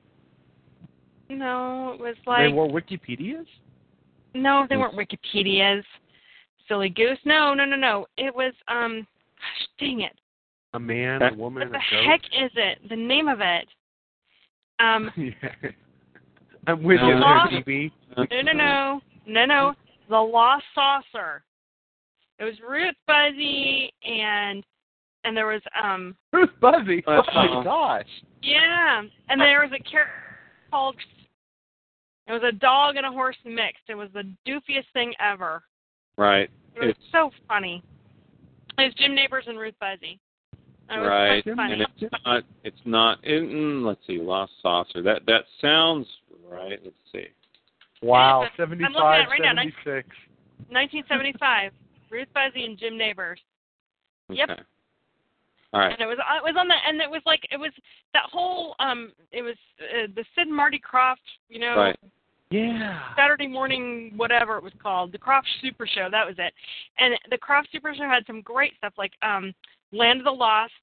no, it was They like, wore Wikipedias? no, they weren't Wikipedias. Silly goose. No, no, no, no. It was, um, gosh, dang it. A man, What a woman, What the a heck is it? The name of it? Um, goat? Yeah. I'm with you Uh, there, D B. no, no, no. No, no. The Lost Saucer. It was Ruth Buzzy and, and there was, um, Ruth Buzzy. Oh Uh-oh. my gosh. yeah, and there was a character called, it was a dog and a horse mixed. It was the doofiest thing ever. Right. It was It's so funny. It was Jim Neighbors and Ruth Buzzy. It was right. so funny. And it's not. It's not. Mm, let's see. Lost Saucer. That that sounds right. Let's see. Wow, I'm looking seventy-five, at it right now. seventy-six. nineteen seventy-five. Ruth Buzzy and Jim Neighbors. Yep. Okay. All right. And it was it was on the and it was like it was that whole um it was uh, the Sid and Marty Krofft, you know, Right. Yeah. Saturday morning whatever it was called, the Krofft Super Show, that was it. And the Krofft Super Show had some great stuff like um Land of the Lost,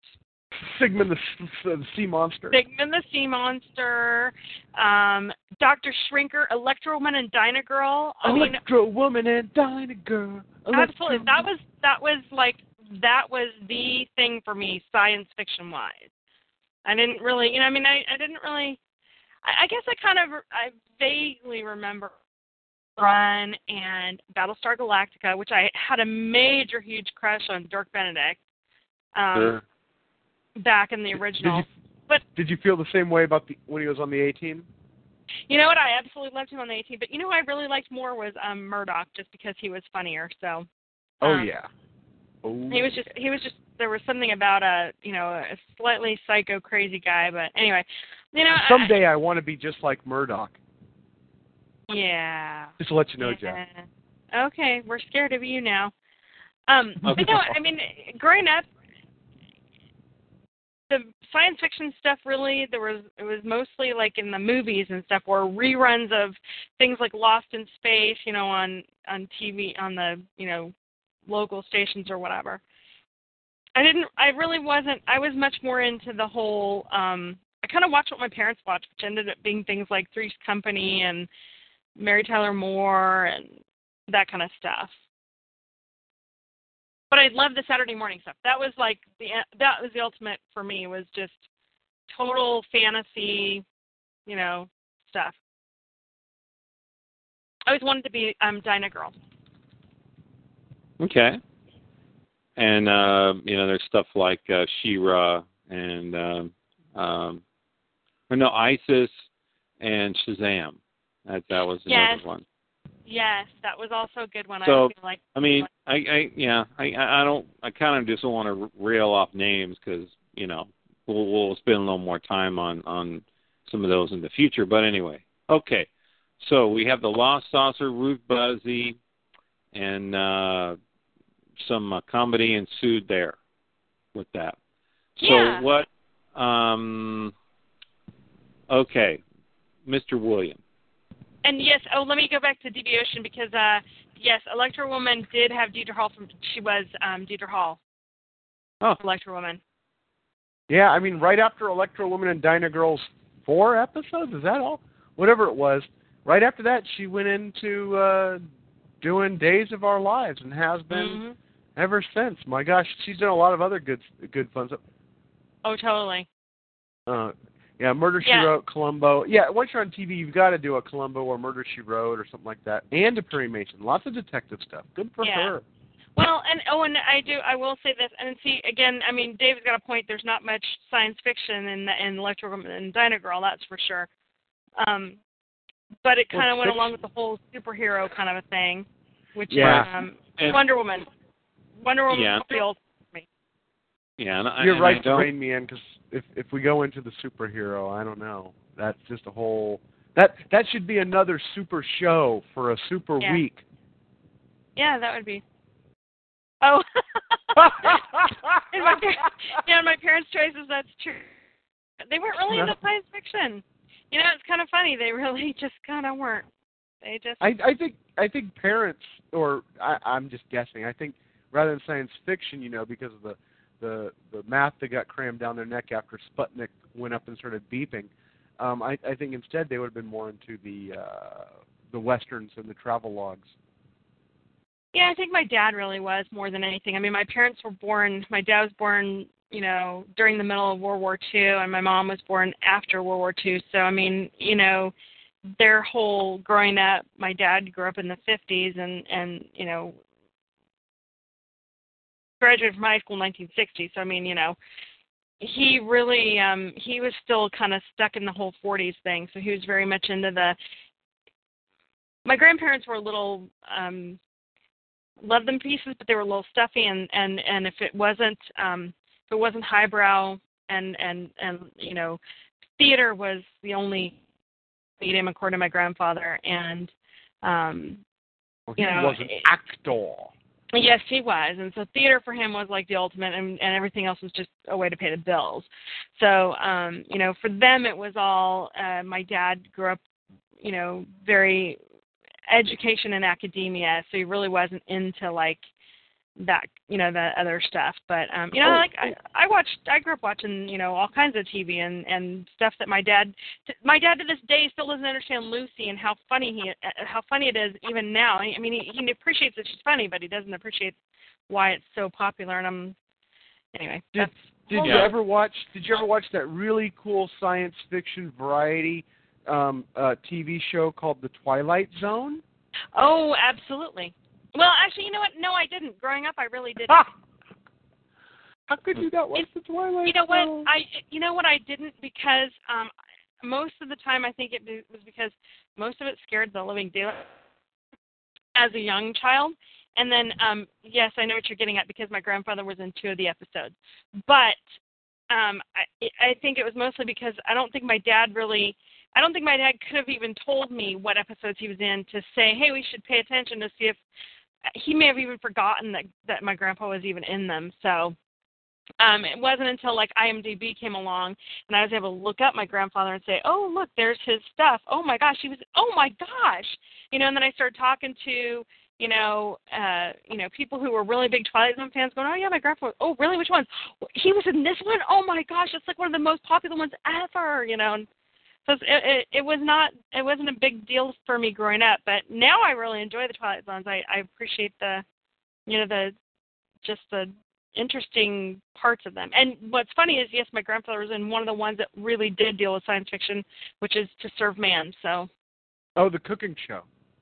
Sigmund the, the Sea Monster. Sigmund the Sea Monster, um, Doctor Shrinker, Electro Woman, and Dyna Girl. I Electro mean, Woman and Dyna Girl. Electro absolutely, that was that was like that was the thing for me, science fiction wise. I didn't really, you know, I mean, I, I didn't really. I, I guess I kind of I vaguely remember Run and Battlestar Galactica, which I had a major, huge crush on Dirk Benedict. Um, Sure. Back in the original. Did you, but did you feel the same way about the when he was on the A-Team? You know what? I absolutely loved him on the A-Team. But you know who I really liked more was um, Murdoch, just because he was funnier. So. Oh um, yeah. Oh. He was just. He was just. There was something about a you know a slightly psycho, crazy guy. But anyway, you know. Someday I, I want to be just like Murdoch. Yeah. Just to let you know, yeah. Jeff. Okay, we're scared of you now. Um, Okay. but no, I mean, growing up, the science fiction stuff really there was it was mostly like in the movies and stuff, or reruns of things like Lost in Space, you know, on on T V on the you know local stations or whatever. I didn't. I really wasn't. I was much more into the whole. Um, I kind of watched what my parents watched, which ended up being things like Three's Company and Mary Tyler Moore and that kind of stuff. But I love the Saturday morning stuff. That was like the that was the ultimate for me. Was just total fantasy, you know, stuff. I always wanted to be um, Dyna Girl. Okay. And uh, you know, there's stuff like uh, She-Ra and um, um, or no, Isis and Shazam. That that was another Yes. one. Yes, that was also a good one. So, I feel like. I mean, I, I yeah, I, I don't, I kind of just don't want to rail off names because you know we'll, we'll spend a little more time on on some of those in the future. But anyway, okay. So we have the Lost Saucer, Ruth Buzzy, and uh, some uh, comedy ensued there with that. Yeah. So what? Um, okay, Mister William. And yes, oh, let me go back to D B Ocean because, uh, yes, Electro Woman did have Deidre Hall from, she was um, Deidre Hall. Oh. Electro Woman. Yeah, I mean, right after Electro Woman and Dyna Girl's four episodes, is that all? Whatever it was, right after that, she went into uh, doing Days of Our Lives and has been Mm-hmm. ever since. My gosh, she's done a lot of other good, good fun stuff. Oh, totally. Uh, yeah, Murder, She Yeah. Wrote, Columbo. Yeah, once you're on T V, you've got to do a Columbo or Murder, She Wrote or something like that. And a Perry Mason. Lots of detective stuff. Good for Yeah. her. Well, and oh, and I do. I will say this, and see again. I mean, David's got a point. There's not much science fiction in in Electro Woman and Dyna Girl, that's for sure. Um, but it kind of Well, went fiction- along with the whole superhero kind of a thing, which Yeah. is um, And- Wonder Woman. Wonder Woman Yeah. was the old for me. Yeah, and I, You're and right I to don't, rein me in because if if we go into the superhero, I don't know. That's just a whole that that should be another super show for a super Yeah. week. Yeah, that would be. Oh. and my, par- yeah, my parents' choices, that's true. They weren't really into science fiction. You know, it's kind of funny. They really just kind of weren't. They just. I I think I think parents, or I, I'm just guessing. I think rather than science fiction, you know, because of the the the math that got crammed down their neck after Sputnik went up and started beeping. Um, I I think instead they would have been more into the uh, the westerns and the travel logs. Yeah, I think my dad really was more than anything. I mean, my parents were born. My dad was born, you know, during the middle of World War Two, and my mom was born after World War Two. So I mean, you know, their whole growing up. My dad grew up in the fifties, and and you know, graduated from high school in nineteen sixty. So I mean, you know, he really um, he was still kind of stuck in the whole forties thing. So he was very much into the. My grandparents were a little. Um, Loved them pieces, but they were a little stuffy, and, and, and if it wasn't um, if it wasn't highbrow and, and, and you know, theater was the only medium according to my grandfather, and um, Well, he you know, was an actor. yes, he was, and so theater for him was like the ultimate, and, and everything else was just a way to pay the bills. So um, you know, for them it was all. Uh, my dad grew up, you know, very. Education and academia, so he really wasn't into like that, you know, the other stuff. But um, you know, like I, I watched, I grew up watching, you know, all kinds of T V and and stuff that my dad, my dad to this day still doesn't understand Lucy and how funny he, how funny it is even now. I mean, he, he appreciates that she's funny, but he doesn't appreciate why it's so popular. And I'm, anyway. Did that's, Did you ever watch? Did you ever watch that really cool science fiction variety um, uh, T V show called The Twilight Zone? Oh, absolutely. Well, actually, you know what? No, I didn't. Growing up, I really didn't. Ah! How could you not watch it, The Twilight You know Zone? what? I you know what I didn't because um, most of the time I think it was because most of it scared the living daylights as a young child. And then, um, yes, I know what you're getting at because my grandfather was in two of the episodes. But um, I, I think it was mostly because I don't think my dad really, I don't think my dad could have even told me what episodes he was in to say, hey, we should pay attention to see if, he may have even forgotten that, that my grandpa was even in them. So um, it wasn't until like I M D B came along and I was able to look up my grandfather and say, oh, look, there's his stuff. Oh, my gosh, he was, oh, my gosh. You know, and then I started talking to, you know, uh, you know, people who were really big Twilight Zone fans going, oh, yeah, my grandpa, oh, really, which ones? He was in this one? Oh, my gosh, it's like one of the most popular ones ever, you know. And so it, it, it was not, it wasn't a big deal for me growing up, but now I really enjoy the Twilight Zones. I, I appreciate the, you know, the, just the interesting parts of them. And what's funny is, yes, my grandfather was in one of the ones that really did deal with science fiction, which is To Serve Man, so. Oh, the cooking show.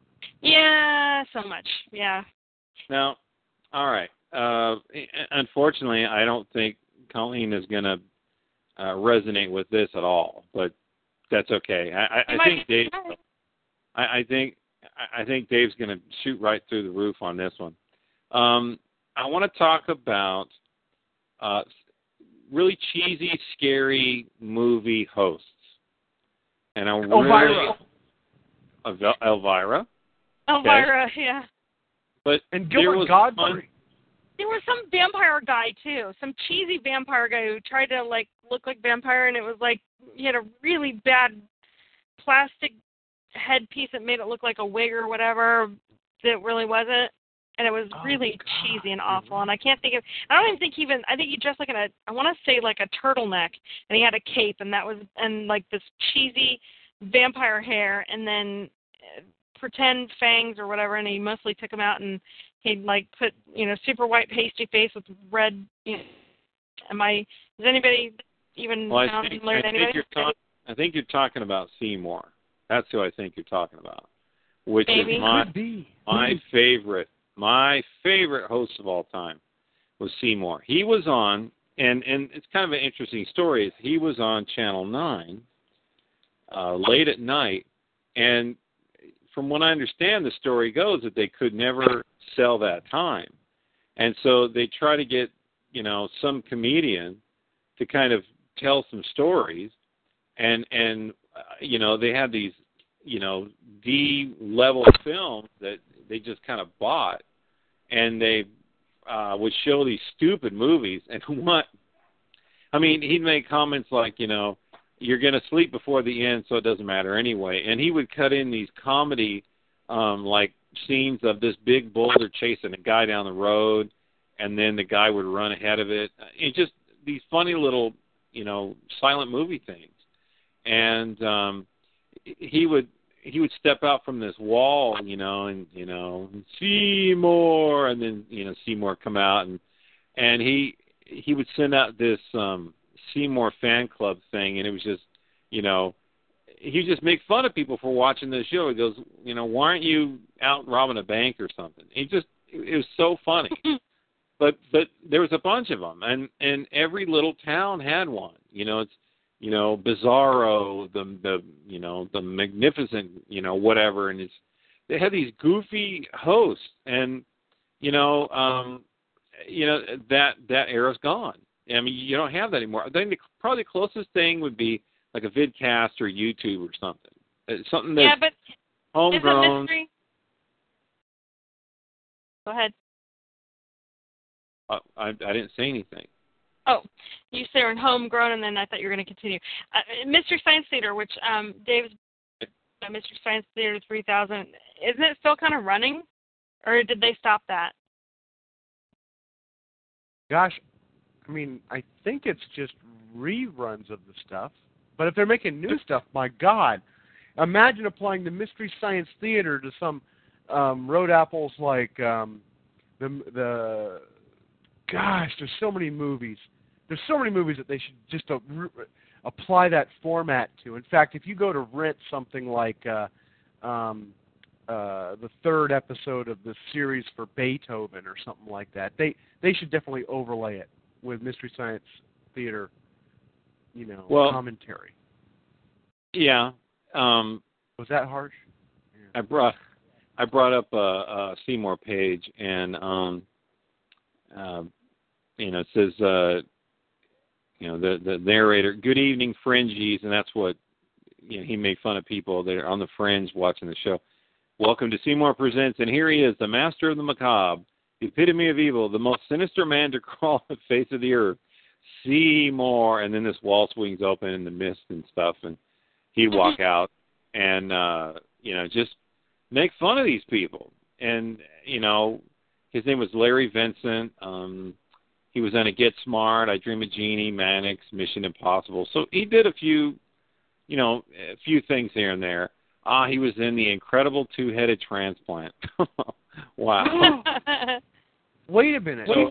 Yeah, so much. Yeah. Now, all right. Uh, unfortunately, I don't think Colleen is going to uh, resonate with this at all, but that's okay. I, I, I think Dave. I, I think I think Dave's going to shoot right through the roof on this one. Um, I want to talk about uh, really cheesy, scary movie hosts, and I really Elvira. Elvira. Elvira, okay. yeah. But and Gilbert Gottfried. There was some vampire guy too, some cheesy vampire guy who tried to like look like vampire, and it was like he had a really bad plastic headpiece that made it look like a wig or whatever that really wasn't, and it was oh, really God. cheesy and awful. And I can't think of. I don't even think he even. I think he dressed like in a. I want to say like a turtleneck, and he had a cape, and that was and like this cheesy vampire hair, and then. Uh, pretend fangs or whatever, and he mostly took them out, and he'd like put, you know, super white pasty face with red. You know, am I? Does anybody even well, know I think, learn I anybody? Think you're talk, I think you're talking about Seymour. That's who I think you're talking about, which Maybe. is my Could be. my favorite. My favorite host of all time was Seymour. He was on, and and it's kind of an interesting story. Is he was on Channel Nine uh, late at night, and from what I understand, the story goes that they could never sell that time. And so they try to get, you know, some comedian to kind of tell some stories. And, and uh, you know, they had these, you know, D-level films that they just kind of bought. And they uh, would show these stupid movies. And what, I mean, he'd make comments like, you know, you're going to sleep before the end, so it doesn't matter anyway. And he would cut in these comedy, um, like, scenes of this big boulder chasing a guy down the road, and then the guy would run ahead of it. It's just these funny little, you know, silent movie things. And um, he would he would step out from this wall, you know, and, you know, Seymour, and then, you know, Seymour come out, and and he he would send out this um, Seymour fan club thing, and it was just, you know, he would just make fun of people for watching this show. He goes, you know, why aren't you out robbing a bank or something? He just, it was so funny. but but there was a bunch of them, and and every little town had one. You know, it's, you know, Bizarro, the the you know the Magnificent, you know, whatever, and it's they had these goofy hosts, and you know, um, you know that that era's gone. I mean, you don't have that anymore. I think the, probably the closest thing would be like a vidcast or YouTube or something. It's something that's yeah, but homegrown. Is it mystery? Go ahead. Uh, I, I didn't say anything. Oh, you said we're homegrown, and then I thought you were going to continue. Uh, Mystery Science Theater, which um, Dave's uh, Mystery Science Theater three thousand, isn't it still kind of running, or did they stop that? Gosh, I mean, I think it's just reruns of the stuff. But if they're making new stuff, my God, imagine applying the Mystery Science Theater to some um, road apples like um, the the. Gosh, there's so many movies. There's so many movies that they should just uh, re- apply that format to. In fact, if you go to rent something like uh, um, uh, the third episode of the series for Beethoven or something like that, they they should definitely overlay it with Mystery Science Theater, you know, well, commentary. Yeah. Um, Was that harsh? Yeah. I brought I brought up a, a Seymour page, and um, uh, you know, it says, uh, you know, the the narrator, "Good evening, Fringies," and that's what, you know, he made fun of people that are on the fringe watching the show. "Welcome to Seymour Presents, and here he is, the master of the macabre, the epitome of evil, the most sinister man to crawl the face of the earth, Seymour." And then this wall swings open in the mist and stuff, and he'd walk out and, uh, you know, just make fun of these people. And, you know, his name was Larry Vincent. Um, he was in a Get Smart, I Dream of Jeannie, Mannix, Mission Impossible. So he did a few, you know, a few things here and there. Ah, he was in The Incredible Two-Headed Transplant. Wow. Wait a minute. So,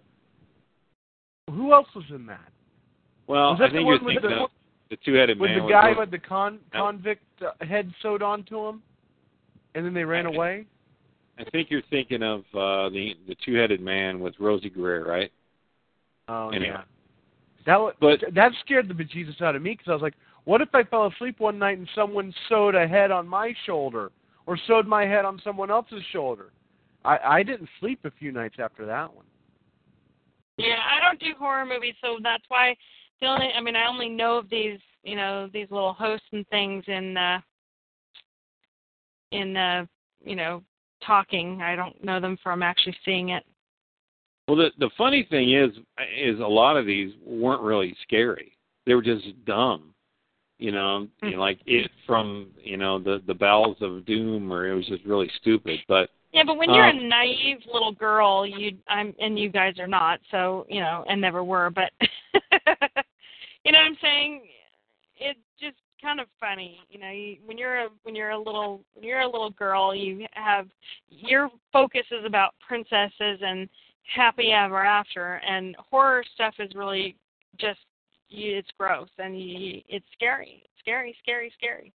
who else was in that? well, Was that I think the you're one with thinking the, of the Two-Headed with Man. the guy with, with the con, convict uh, head sewed onto him, and then they ran I, away? I think you're thinking of uh, the the Two-Headed Man with Rosie Greer, right? Oh, anyway. yeah. That, was, But, that scared the bejesus out of me, because I was like, what if I fell asleep one night and someone sewed a head on my shoulder, or sewed my head on someone else's shoulder? I, I didn't sleep a few nights after that one. Yeah, I don't do horror movies, so that's why the only, I mean, I only know of these, you know, these little hosts and things in, uh, in, uh, you know, talking. I don't know them from actually seeing it. well, the the funny thing is, is a lot of these weren't really scary. They were just dumb. You know, mm-hmm. you know, like it from, you know, the the bowels of doom, or it was just really stupid. But yeah, but when you're um, a naive little girl, you I'm and you guys are not, so you know, and never were, but you know what I'm saying? It's just kind of funny, you know. You, when you're a when you're a little when you're a little girl, you have your focus is about princesses and happy ever after, and horror stuff is really just you, it's gross and you, it's scary, scary, scary, scary.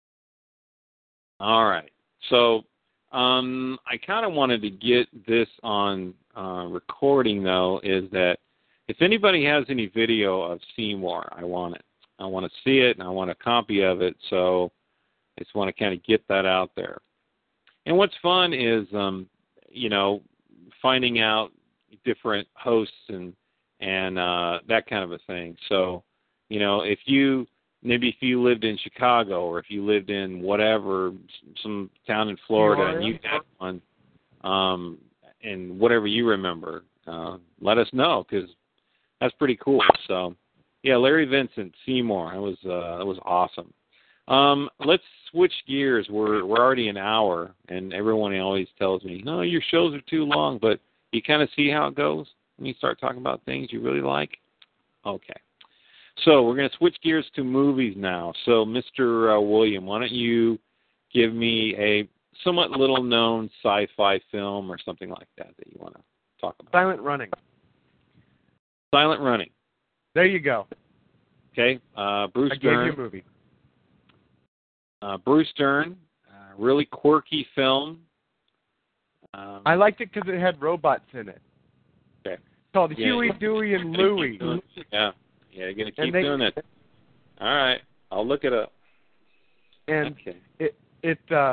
All right, so um, I kind of wanted to get this on uh, recording, though, is that if anybody has any video of Seymour, I want it. I want to see it, and I want a copy of it, so I just want to kind of get that out there. And what's fun is, um, you know, finding out different hosts and and uh, that kind of a thing. So, you know, if you, maybe if you lived in Chicago, or if you lived in whatever, some town in Florida, Florida. and you had one, um, and whatever you remember, uh, let us know, because that's pretty cool. So, yeah, Larry Vincent, Seymour, that was uh, that was awesome. Um, let's switch gears. We're we're already an hour, and everyone always tells me, no, your shows are too long, but you kind of see how it goes when you start talking about things you really like. Okay. So we're going to switch gears to movies now. So, Mister Uh, William, why don't you give me a somewhat little-known sci-fi film or something like that that you want to talk about? Silent Running. Silent Running. There you go. Okay. Uh, Bruce I Dern. gave you a movie. Uh, Bruce Dern, uh, really quirky film. Um, I liked it because it had robots in it. Okay. It's called yeah, Huey, yeah. Dewey, and Louie. Yeah. Yeah, you're going to keep they, doing it. All right. I'll look it up. And okay. it, it uh,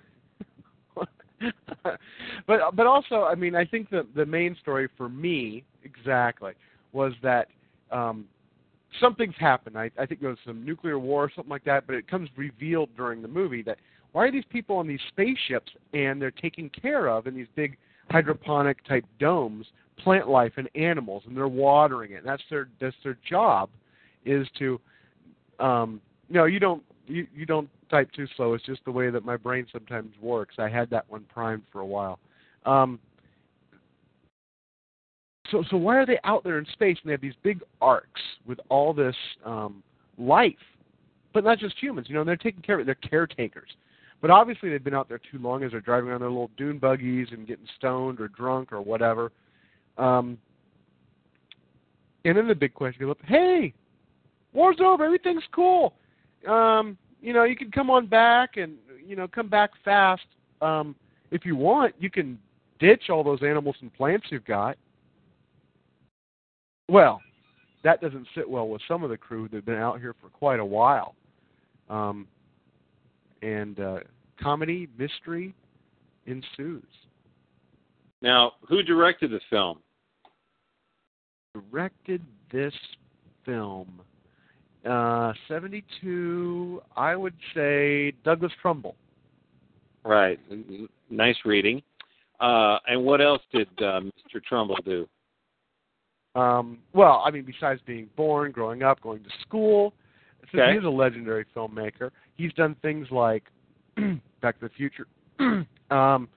but but also, I mean, I think the the main story for me, exactly, was that um, something's happened. I, I think there was some nuclear war or something like that, but it comes revealed during the movie that why are these people on these spaceships and they're taken care of in these big hydroponic type domes, plant life and animals, and they're watering it. And that's their that's their job, is to um, no, you don't you, you don't type too slow. It's just the way that my brain sometimes works. I had that one primed for a while. Um, so so why are they out there in space and they have these big arcs with all this um, life, but not just humans? You know, and they're taking care of it. They're caretakers. But obviously they've been out there too long as they're driving around their little dune buggies and getting stoned or drunk or whatever. Um, and then the big question goes up, hey, war's over, everything's cool. Um, you know, you can come on back and, you know, come back fast. Um, if you want, you can ditch all those animals and plants you've got. Well, that doesn't sit well with some of the crew that have been out here for quite a while. Um, and uh, comedy, mystery ensues. Now, who directed the film? Directed this film, uh, seventy-two, I would say Douglas Trumbull. Right. Nice reading. Uh, and what else did uh, Mister Trumbull do? Um, well, I mean, besides being born, growing up, going to school, since Okay. he's a legendary filmmaker, he's done things like Back to the Future, um,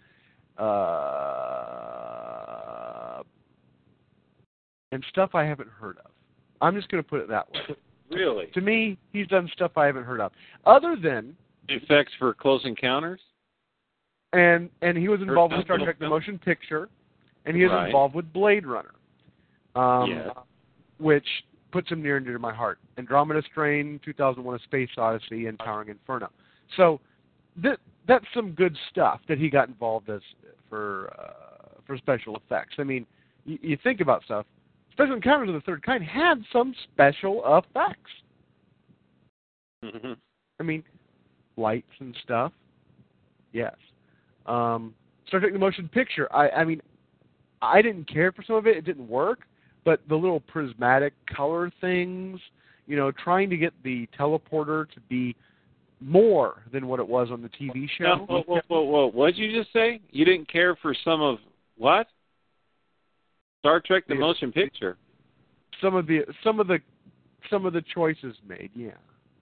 uh, and stuff I haven't heard of. I'm just going to put it that way. Really? To me, he's done stuff I haven't heard of. Other than... Effects for Close Encounters? And and he was involved with Star Film? Trek The Motion Picture, and he was Right. involved with Blade Runner, um, Yeah. which puts him near and dear to my heart. Andromeda Strain, two thousand one: A Space Odyssey, and Towering Inferno. So th- that's some good stuff that he got involved as for uh, for special effects. I mean, y- you think about stuff. Special Encounters of the Third Kind had some special effects. Mm-hmm. I mean, lights and stuff. Yes. Um, Star Trek The Motion Picture, I, I mean, I didn't care for some of it. It didn't work. But the little prismatic color things, you know, trying to get the teleporter to be more than what it was on the T V show. No, whoa, whoa, whoa, whoa. What did you just say? You didn't care for some of what? Star Trek: The Yeah. Motion Picture. Some of the some of the some of the choices made, yeah.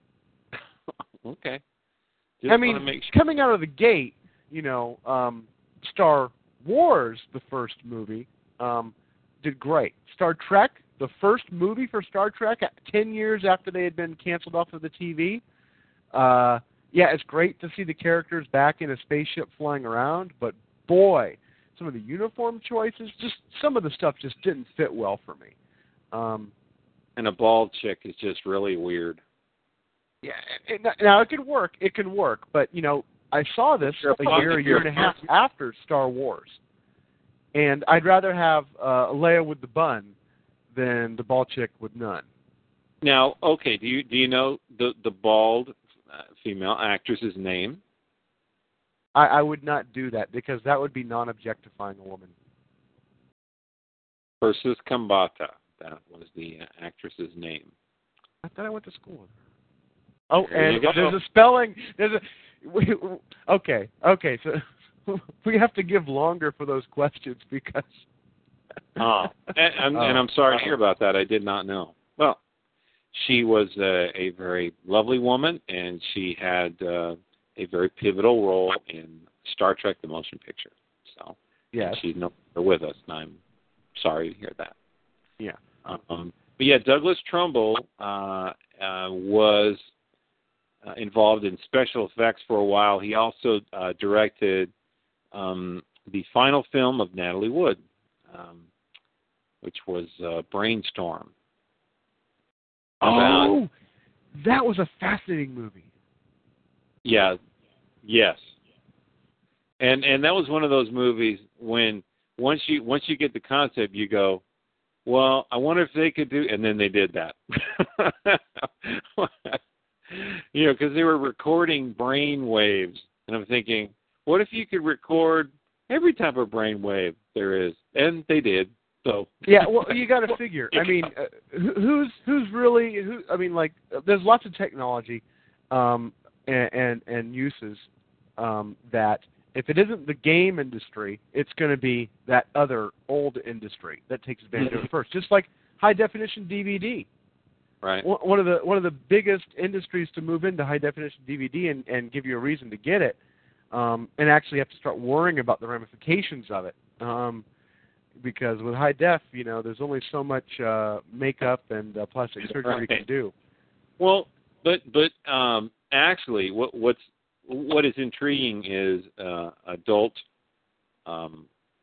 Okay. Just I mean, wanna make sure. coming out of the gate, you know, um, Star Wars, the first movie, um, did great. Star Trek, the first movie for Star Trek, ten years after they had been canceled off of the T V, uh, yeah, it's great to see the characters back in a spaceship flying around, but boy, some of the uniform choices, just some of the stuff just didn't fit well for me. Um, And a bald chick is just really weird. Yeah, it, now it can work. It can work, but you know, I saw this a year, a year and a half after Star Wars, and I'd rather have uh, Leia with the bun than the bald chick with none. Now, okay, do you do you know the the bald uh, female actress's name? I, I would not do that because that would be non-objectifying a woman. Persis Kambata. That was the uh, actress's name. I thought I went to school with her. Oh, There you and go. there's a spelling. There's a. We, okay, okay. So we have to give longer for those questions because. Oh, and, and, Oh. and I'm sorry to hear about that. I did not know. Well, she was uh, a very lovely woman, and she had uh, a very pivotal role in Star Trek: The Motion Picture. So Yes. she's no longer with us, and I'm sorry to hear that. Yeah. Um, but yeah, Douglas Trumbull uh, uh, was uh, involved in special effects for a while. He also uh, directed um, the final film of Natalie Wood, um, which was uh, Brainstorm. About, Oh, that was a fascinating movie. yeah, yes, and and that was one of those movies when once you once you get the concept, you go, well, I wonder if they could do, and then they did that. You know, because they were recording brain waves, and I'm thinking, what if you could record every type of brain wave there is? And they did. So Yeah, well, you got to figure. I mean, uh, who- who's who's really who? I mean, like, uh, there's lots of technology, um, and and, and uses um, that if it isn't the game industry, it's going to be that other old industry that takes advantage of it first. Just like high definition D V D. right. One one of the one of the biggest industries to move into high definition D V D and, and give you a reason to get it, um, and actually have to start worrying about the ramifications of it. Um, because with high def, you know, there's only so much uh, makeup and uh, plastic surgery Right. you can do. Well, but but um, actually, what what's what is intriguing is uh, adult um,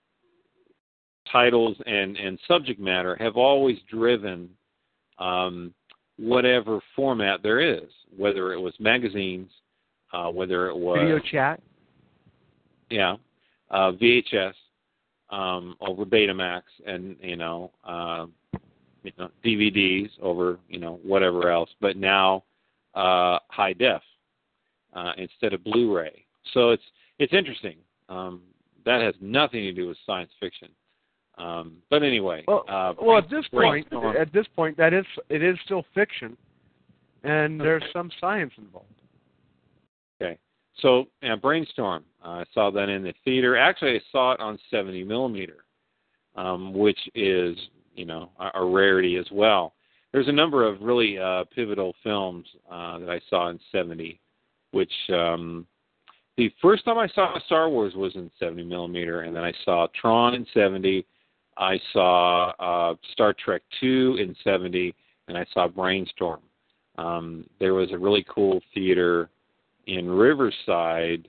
titles and, and subject matter have always driven um, whatever format there is, whether it was magazines, uh, whether it was Video chat. yeah, uh, V H S um, over Betamax, and you know, uh, you know, D V Ds over you know whatever else. But now uh, high def uh, instead of Blu-ray. So it's it's interesting. Um, that has nothing to do with science fiction. Um, but anyway, Well, uh, well, at this point, brainstorm. at this point, that is it is still fiction, and there's some science involved. Okay. So, uh, Brainstorm, uh, I saw that in the theater. Actually, I saw it on seventy millimeter, um, which is, you know, a, a rarity as well. There's a number of really uh, pivotal films uh, that I saw in seventy, which um, the first time I saw Star Wars was in seventy millimeter, and then I saw Tron in seventy. I saw uh, Star Trek two in seventy, and I saw Brainstorm. Um, there was a really cool theater in Riverside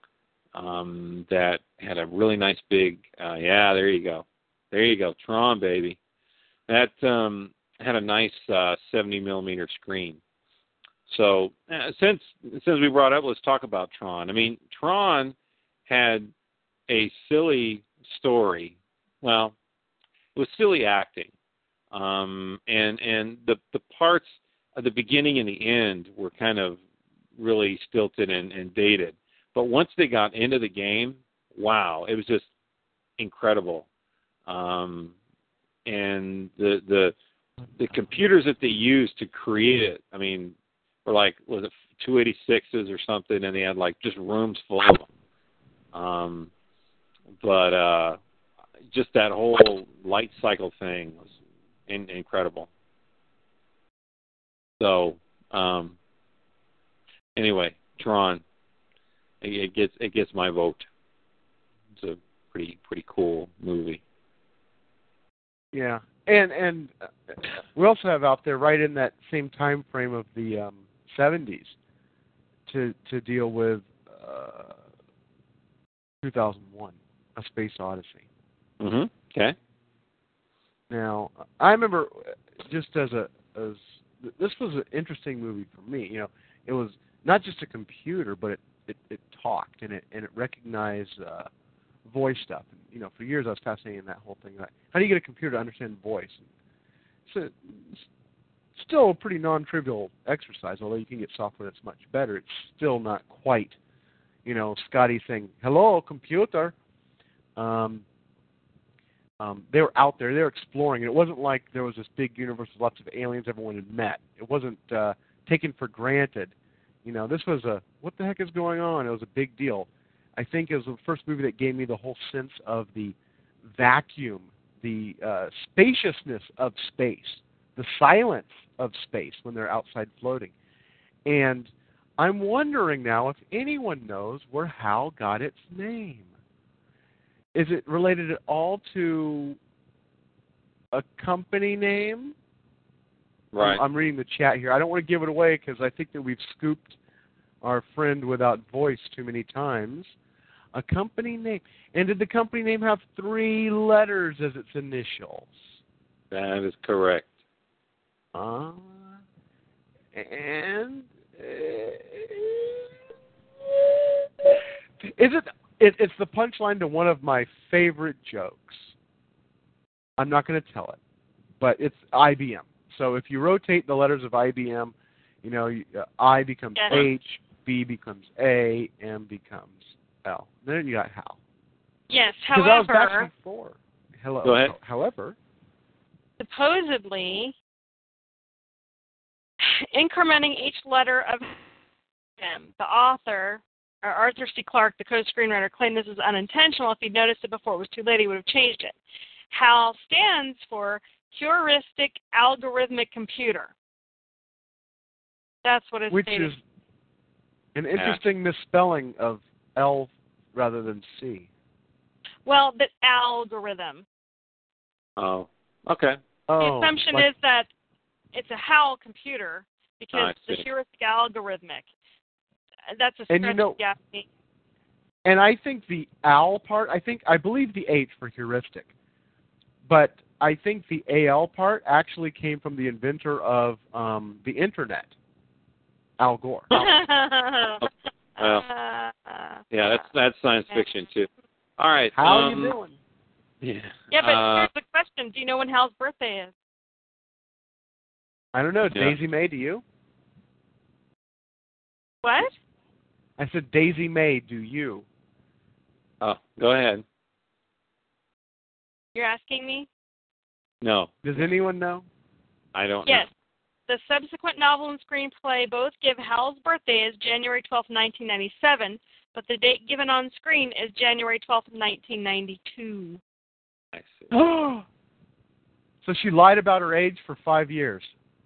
um, that had a really nice big, uh, yeah, there you go. There you go, Tron, baby. That um, had a nice uh, seventy millimeter screen. So uh, since since we brought up, let's talk about Tron. I mean, Tron had a silly story. Well, it was silly acting. Um, and and the, the parts at the beginning and the end were kind of really stilted and, and dated. But once they got into the game, wow, it was just incredible. Um, and the the the computers that they used to create it, I mean, were like, was it two eighty-sixes or something, and they had like just rooms full of them. Um, but uh, just that whole light cycle thing was in, incredible. So, um, anyway, Tron, it, it gets it gets my vote. It's a pretty pretty cool movie. Yeah, and and we also have out there right in that same time frame of the um, seventies to to deal with uh, two thousand one, A Space Odyssey. Mm-hmm. Okay. Now, I remember just as a as this was an interesting movie for me. You know, it was not just a computer, but it it, it talked and it and it recognized uh, voice stuff. And, you know, for years I was fascinated in that whole thing. Like, how do you get a computer to understand voice? So it's still a pretty non-trivial exercise, although you can get software that's much better. It's still not quite, you know, Scotty saying, "Hello, computer." Um, um, they were out there. They were exploring. And it wasn't like there was this big universe with lots of aliens everyone had met. It wasn't uh, taken for granted. You know, this was a, what the heck is going on? It was a big deal. I think it was the first movie that gave me the whole sense of the vacuum, the uh, spaciousness of space, the silence of space when they're outside floating. And I'm wondering now if anyone knows where HAL got its name. Is it related at all to a company name? Right. I'm, I'm reading the chat here. I don't want to give it away because I think that we've scooped our friend without voice too many times. A company name. And did the company name have three letters as its initials? That is correct. Uh, and uh, is it, it? It's the punchline to one of my favorite jokes. I'm not going to tell it, but it's I B M. So if you rotate the letters of I B M, you know, uh, I becomes Yes. H, B becomes A, M becomes L. Then you got HAL. Yes, Because that was back however, before. Hello. Go ahead. However, supposedly, incrementing each letter of them, the author, or Arthur C. Clarke, the co-screenwriter, claimed this was unintentional. If he'd noticed it before it was too late, he would have changed it. HAL stands for Heuristic Algorithmic Computer. That's what it's which stated. is an interesting misspelling of L rather than C. Well, the algorithm. Oh, okay. Oh, The assumption like, is that it's a HAL computer because I the see. heuristic algorithmic. That's a And you stretch know- of Japanese. and I think the L part, I think I believe the H for heuristic, but I think the A L part actually came from the inventor of um, the internet, Al Gore. Well, yeah, that's that's science fiction too. All right. How um, you doing? Yeah. Yeah, but uh, here's the question: do you know when Hal's birthday is? I don't know. Yeah. Daisy May, do you? What? I said Daisy May, do you? oh, go ahead. You're asking me? No, Does anyone know? I don't Yes. The subsequent novel and screenplay both give Hal's birthday as January twelfth, nineteen ninety-seven, but the date given on screen is January twelfth, nineteen ninety-two. know. I see. So she lied about her age for five years.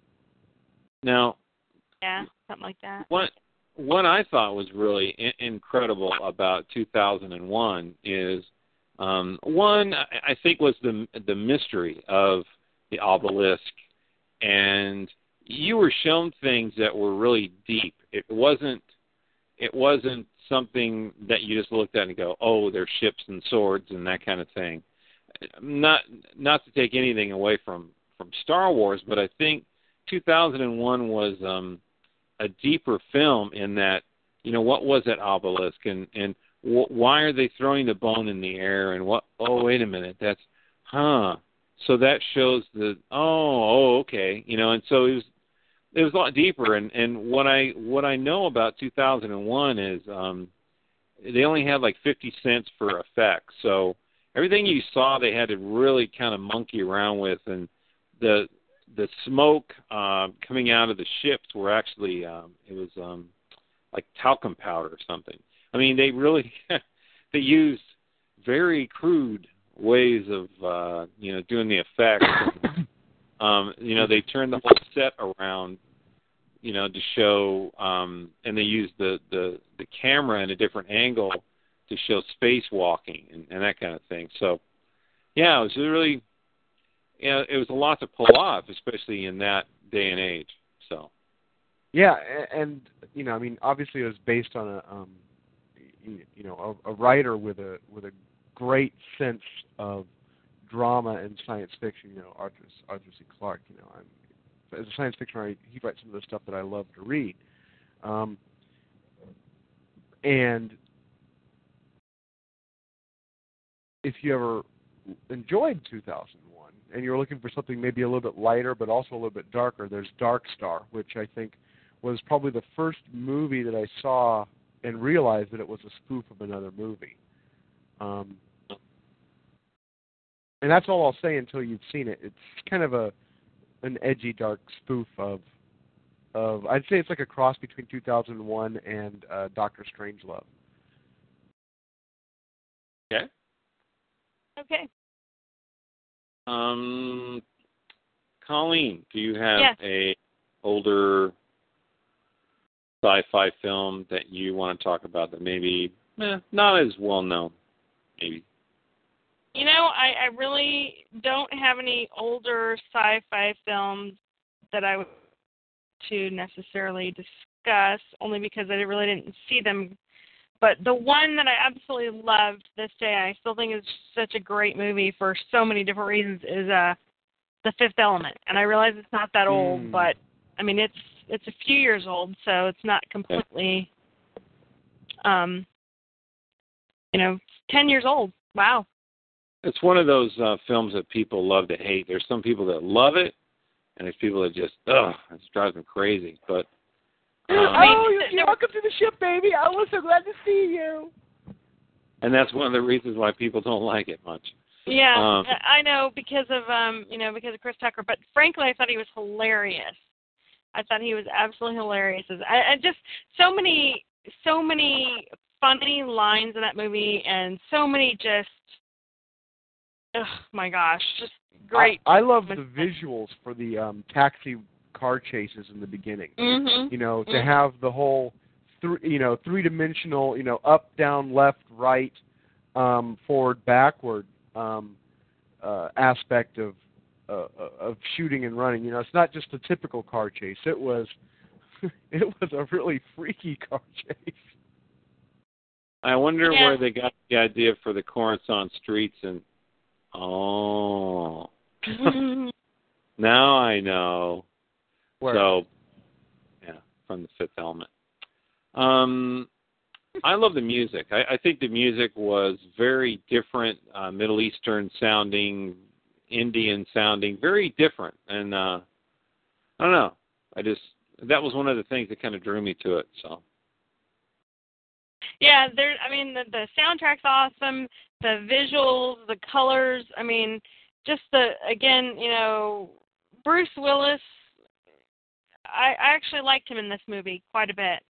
Now, Yeah, something like that. what what I thought was really in- incredible about two thousand one is um, one I I think was the the mystery of the obelisk, and you were shown things that were really deep. It wasn't it wasn't something that you just looked at and go, oh, they're ships and swords and that kind of thing. Not not to take anything away from, from Star Wars, but I think two thousand one was um, a deeper film in that, you know, what was that obelisk, and and wh- why are they throwing the bone in the air, and what? Oh, wait a minute, that's huh. So that shows the oh oh okay, you know, and so it was it was a lot deeper, and and what I what I know about two thousand one is um, they only had like fifty cents for effects, so everything you saw they had to really kind of monkey around with, and the the smoke uh, coming out of the ships were actually um, it was um, like talcum powder or something. I mean, they really they used very crude ways of uh, you know doing the effects. And, um, you know, they turned the whole set around, you know, to show, um, and they used the, the the camera in a different angle to show spacewalking and, and that kind of thing. So, yeah, it was really. Yeah, it was a lot to pull off, especially in that day and age. So, Yeah, a- and you know, I mean, obviously it was based on a, um, you, you know, a, a writer with a with a great sense of drama and science fiction. You know, Arthur Arthur C. Clarke. You know, I'm, as a science fiction writer, he writes some of the stuff that I love to read. Um, and if you ever enjoyed two thousand one and you're looking for something maybe a little bit lighter but also a little bit darker, there's Dark Star, which I think was probably the first movie that I saw and realized that it was a spoof of another movie. Um, and that's all I'll say until you've seen it. It's kind of a an edgy, dark spoof of of I'd say it's like a cross between two thousand one and uh, Doctor Strangelove. okay. Okay. Um, Colleen, do you have Yes. a older sci-fi film that you want to talk about that maybe eh, not as well known, maybe? You know, I, I really don't have any older sci-fi films that I would to necessarily discuss, only because I really didn't see them. But the one that I absolutely loved this day, I still think is such a great movie for so many different reasons, is uh, The Fifth Element. And I realize it's not that old, Mm. but I mean it's it's a few years old, so it's not completely, um, you know, ten years old. Wow. It's one of those uh, films that people love to hate. There's some people that love it, and there's people that just, ugh, it drives them crazy. But um, Oh, you're, you're welcome to the ship, baby. I was so glad to see you. and that's one of the reasons why people don't like it much. Yeah, Um, I know because of um, you know, because of Chris Tucker. But frankly, I thought he was hilarious. I thought he was absolutely hilarious. I, I just so many, so many funny lines in that movie, and so many just, oh my gosh, just great. I, I love the visuals for the um, taxi car chases in the beginning. Mm-hmm. You know, to Mhm. have the whole, th- you know, three-dimensional, you know, up, down, left, right, um, forward, backward. Um, uh, aspect of uh, of shooting and running. You know, it's not just a typical car chase. It was it was a really freaky car chase. I wonder Yeah. where they got the idea for the Coruscant streets and oh. Now I know. Where? So, yeah, from the Fifth Element. Um, I love the music. I, I think the music was very different, uh, Middle Eastern sounding, Indian sounding, very different. And uh, I don't know. I just that was one of the things that kind of drew me to it. So. Yeah, there. I mean, the, the soundtrack's awesome. The visuals, the colors. I mean, just the again, you know, Bruce Willis. I, I actually liked him in this movie quite a bit.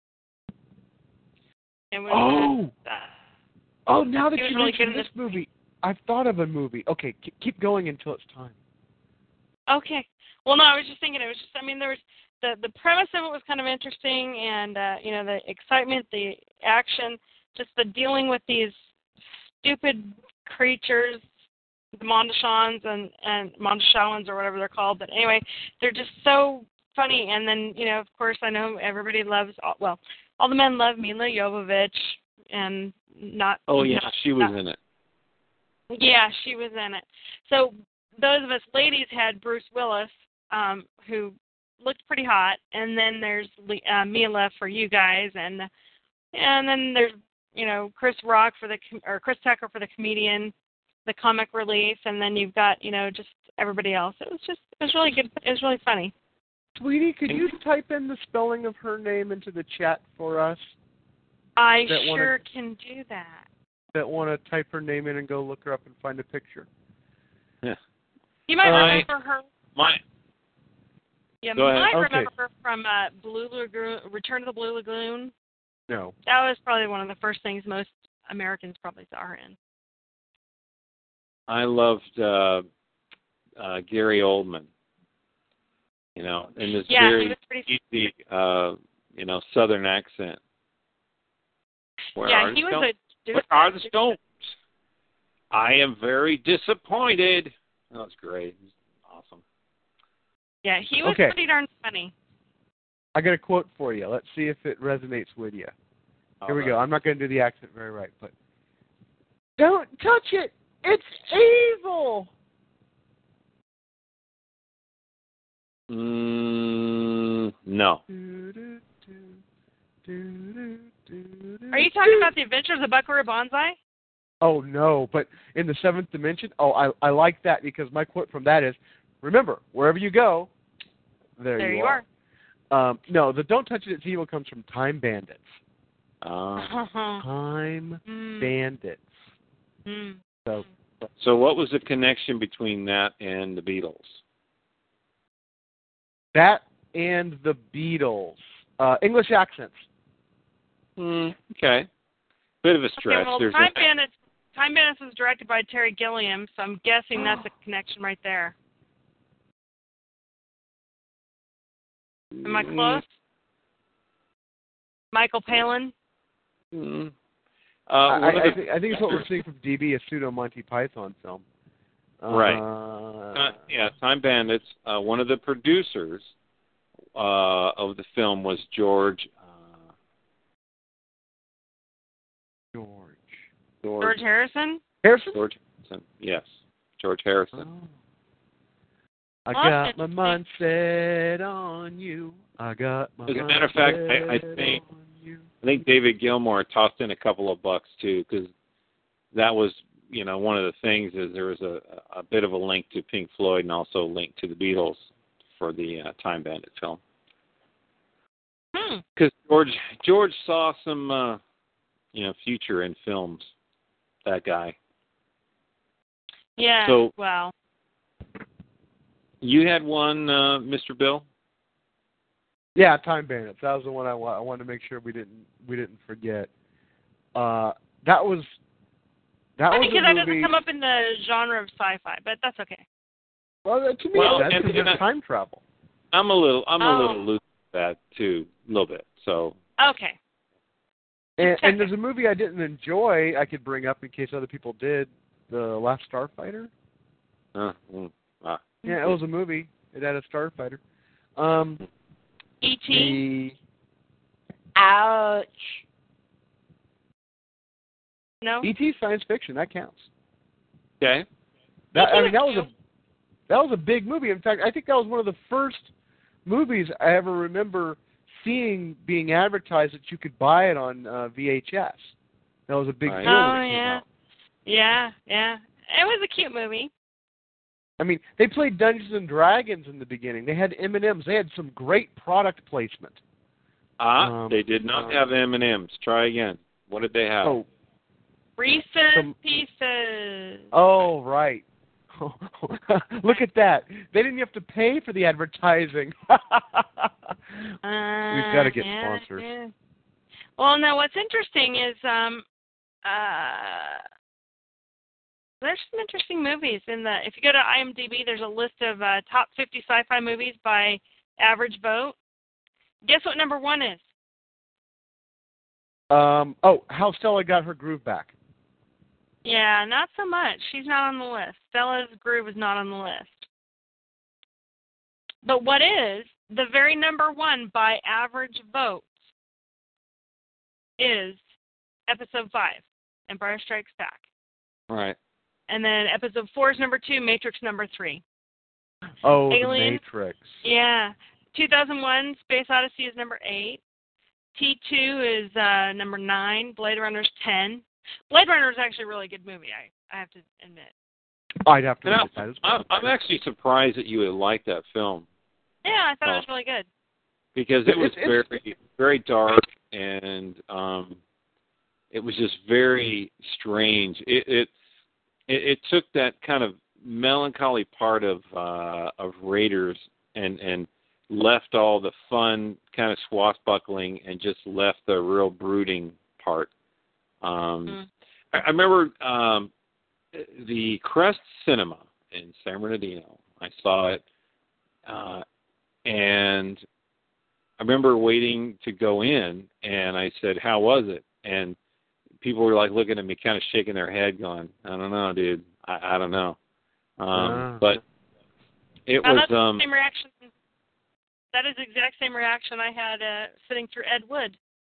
It was, Oh, uh, oh! Now that he was you really mentioned good in this movie, I've thought of a movie. Okay, k- keep going until it's time. Okay. Well, no, I was just thinking. It was just. I mean, there was the the premise of it was kind of interesting, and uh, you know, the excitement, the action, just the dealing with these stupid creatures, the Mondashans and and Mondashawans or whatever they're called. But anyway, they're just so funny. And then, you know, of course, I know everybody loves. Well, all the men love Mila Jovovich, and not. Oh yeah, not, she was not, in it. Yeah, she was in it. So those of us ladies had Bruce Willis, um, who looked pretty hot, and then there's uh, Mila for you guys, and and then there's, you know, Chris Rock for the or Chris Tucker for the comedian, the comic relief, and then you've got, you know, just everybody else. It was just it was really good. It was really funny. Sweetie, could you type in the spelling of her name into the chat for us? I That sure wanna- can do that. That want to type her name in and go look her up and find a picture. Yeah. You might I- remember her. My. You Go ahead. might Okay. remember her from uh, Blue Lagoon, Return to the Blue Lagoon. No. That was probably one of the first things most Americans probably saw her in. I loved uh, uh, Gary Oldman. You know, in this Yeah, he very was pretty. easy, uh, you know, Southern accent. Where Yeah, are he the was stones? a. Where are the stones? I am very disappointed. That was great. It was awesome. Yeah, he was Okay. pretty darn funny. I got a quote for you. Let's see if it resonates with you. Here we go. I'm not going to do the accent very right, but don't touch it. It's evil. Mm, no. Are you talking about the Adventures of Buckaroo Banzai? Oh no! But in the seventh dimension, oh, I I like that because my quote from that is, "Remember, wherever you go, there, There you, you are." Um, no, the "Don't touch it, it's evil" comes from Time Bandits. Uh, Time Mm. Bandits. Mm. So so what was the connection between that and the Beatles? that and the Beatles, uh, English accents. Mm, okay. Bit of a stretch. Okay, well, There's Time a, Bandits. Time Bandits was directed by Terry Gilliam, so I'm guessing that's a connection right there. Am I close? Michael Palin. Mm, uh, I, one of I, the- think, I think it's what we're seeing from D B, a pseudo Monty Python film. Right. Uh, Uh, yeah, Time Bandits. Uh, one of the producers uh, of the film was George. Uh, George. George. George Harrison. Harrison. George Harrison. Yes, George Harrison. Oh. I Well, got that's my interesting. mind set on you. I got my As a mind matter of fact, set I- I think- on you. I think David Gilmour tossed in a couple of bucks too, because that was, you know, one of the things is there was a, a bit of a link to Pink Floyd and also a link to the Beatles for the uh, Time Bandit film. Hmm. Because George George saw some, uh, you know, future in films. That guy. Yeah. So- well. You had one, uh, Mister Bill. Yeah, Time Bandits. That was the one I, wa- I wanted to make sure we didn't we didn't forget. Uh, that was that Funny was because a that doesn't movie. come up in the genre of sci-fi, but that's okay. Well, to me, Well, that's and- because and I- it's time travel. I'm a little, I'm a Oh. little loose with that too, a little bit. So Okay. And, and there's a movie I didn't enjoy I could bring up in case other people did. The Last Starfighter. Uh, mm, ah. Yeah, it was a movie. It had a starfighter. Um, E T. the ouch. No. E T science fiction, that counts. Okay. That, I E T mean, that was was a that was a big movie. In fact, I think that was one of the first movies I ever remember seeing being advertised that you could buy it on uh, V H S. That was a big Right. deal when Oh it came yeah. out. Yeah, yeah. It was a cute movie. I mean, they played Dungeons and Dragons in the beginning. They had M and M's. They had some great product placement. Ah, Um, they did not um, have M and M's. Try again. What did they have? Oh, Reese's Some- Pieces. oh, right. Look at that. They didn't have to pay for the advertising. Uh, We've got to get yeah, sponsors. yeah. Well, no, what's interesting is um, uh, there's some interesting movies in the. If you go to IMDb, there's a list of uh, top fifty sci-fi movies by average vote. Guess what number one is? Um, oh, how Stella got her groove back. Yeah, not so much. She's not on the list. Stella's Groove is not on the list. But what is the very number one by average votes is Episode five, Empire Strikes Back. Right. And then Episode four is number two, Matrix number three. Oh, Alien. The Matrix. Yeah. two thousand one, Space Odyssey is number eight. T two is uh, number nine. Blade Runner's ten. Blade Runner is actually a really good movie, I, I have to admit. I'd have to And admit that as well. I'm, I'm actually surprised that you would like that film Yeah, I thought Oh. it was really good. because it was It's- very, very dark and um, it was just very strange. It it, it it took that kind of melancholy part of uh, of Raiders and and left all the fun kind of swashbuckling and just left the real brooding part. Um, Mm. I, I remember um, the Crest Cinema in San Bernardino. I saw it, uh, and I remember waiting to go in, and I said, "How was it?" And people were like looking at me, kind of shaking their head, going, "I don't know, dude. I, I don't know." Um, Ah. but it Now, was. that's Um, the same reaction. That is the exact same reaction I had uh, sitting through Ed Wood.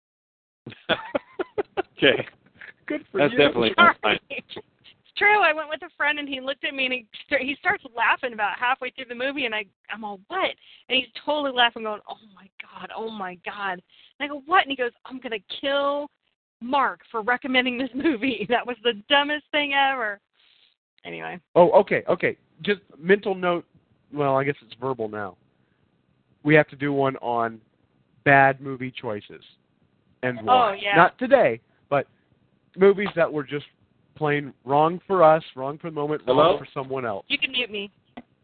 okay, Good for that's you. definitely Sorry. fine. It's true. I went with a friend, and he looked at me, and he st- he starts laughing about halfway through the movie, and I I'm all, what? And he's totally laughing, going, oh my god, oh my god. And I go, what? And he goes, I'm gonna kill Mark for recommending this movie. That was the dumbest thing ever. Anyway. Oh, okay, okay. Just mental note. Well, I guess it's verbal now. We have to do one on bad movie choices and why. Oh, yeah. Not today, but movies that were just plain wrong for us, wrong for the moment, Hello? wrong for someone else. You can mute me.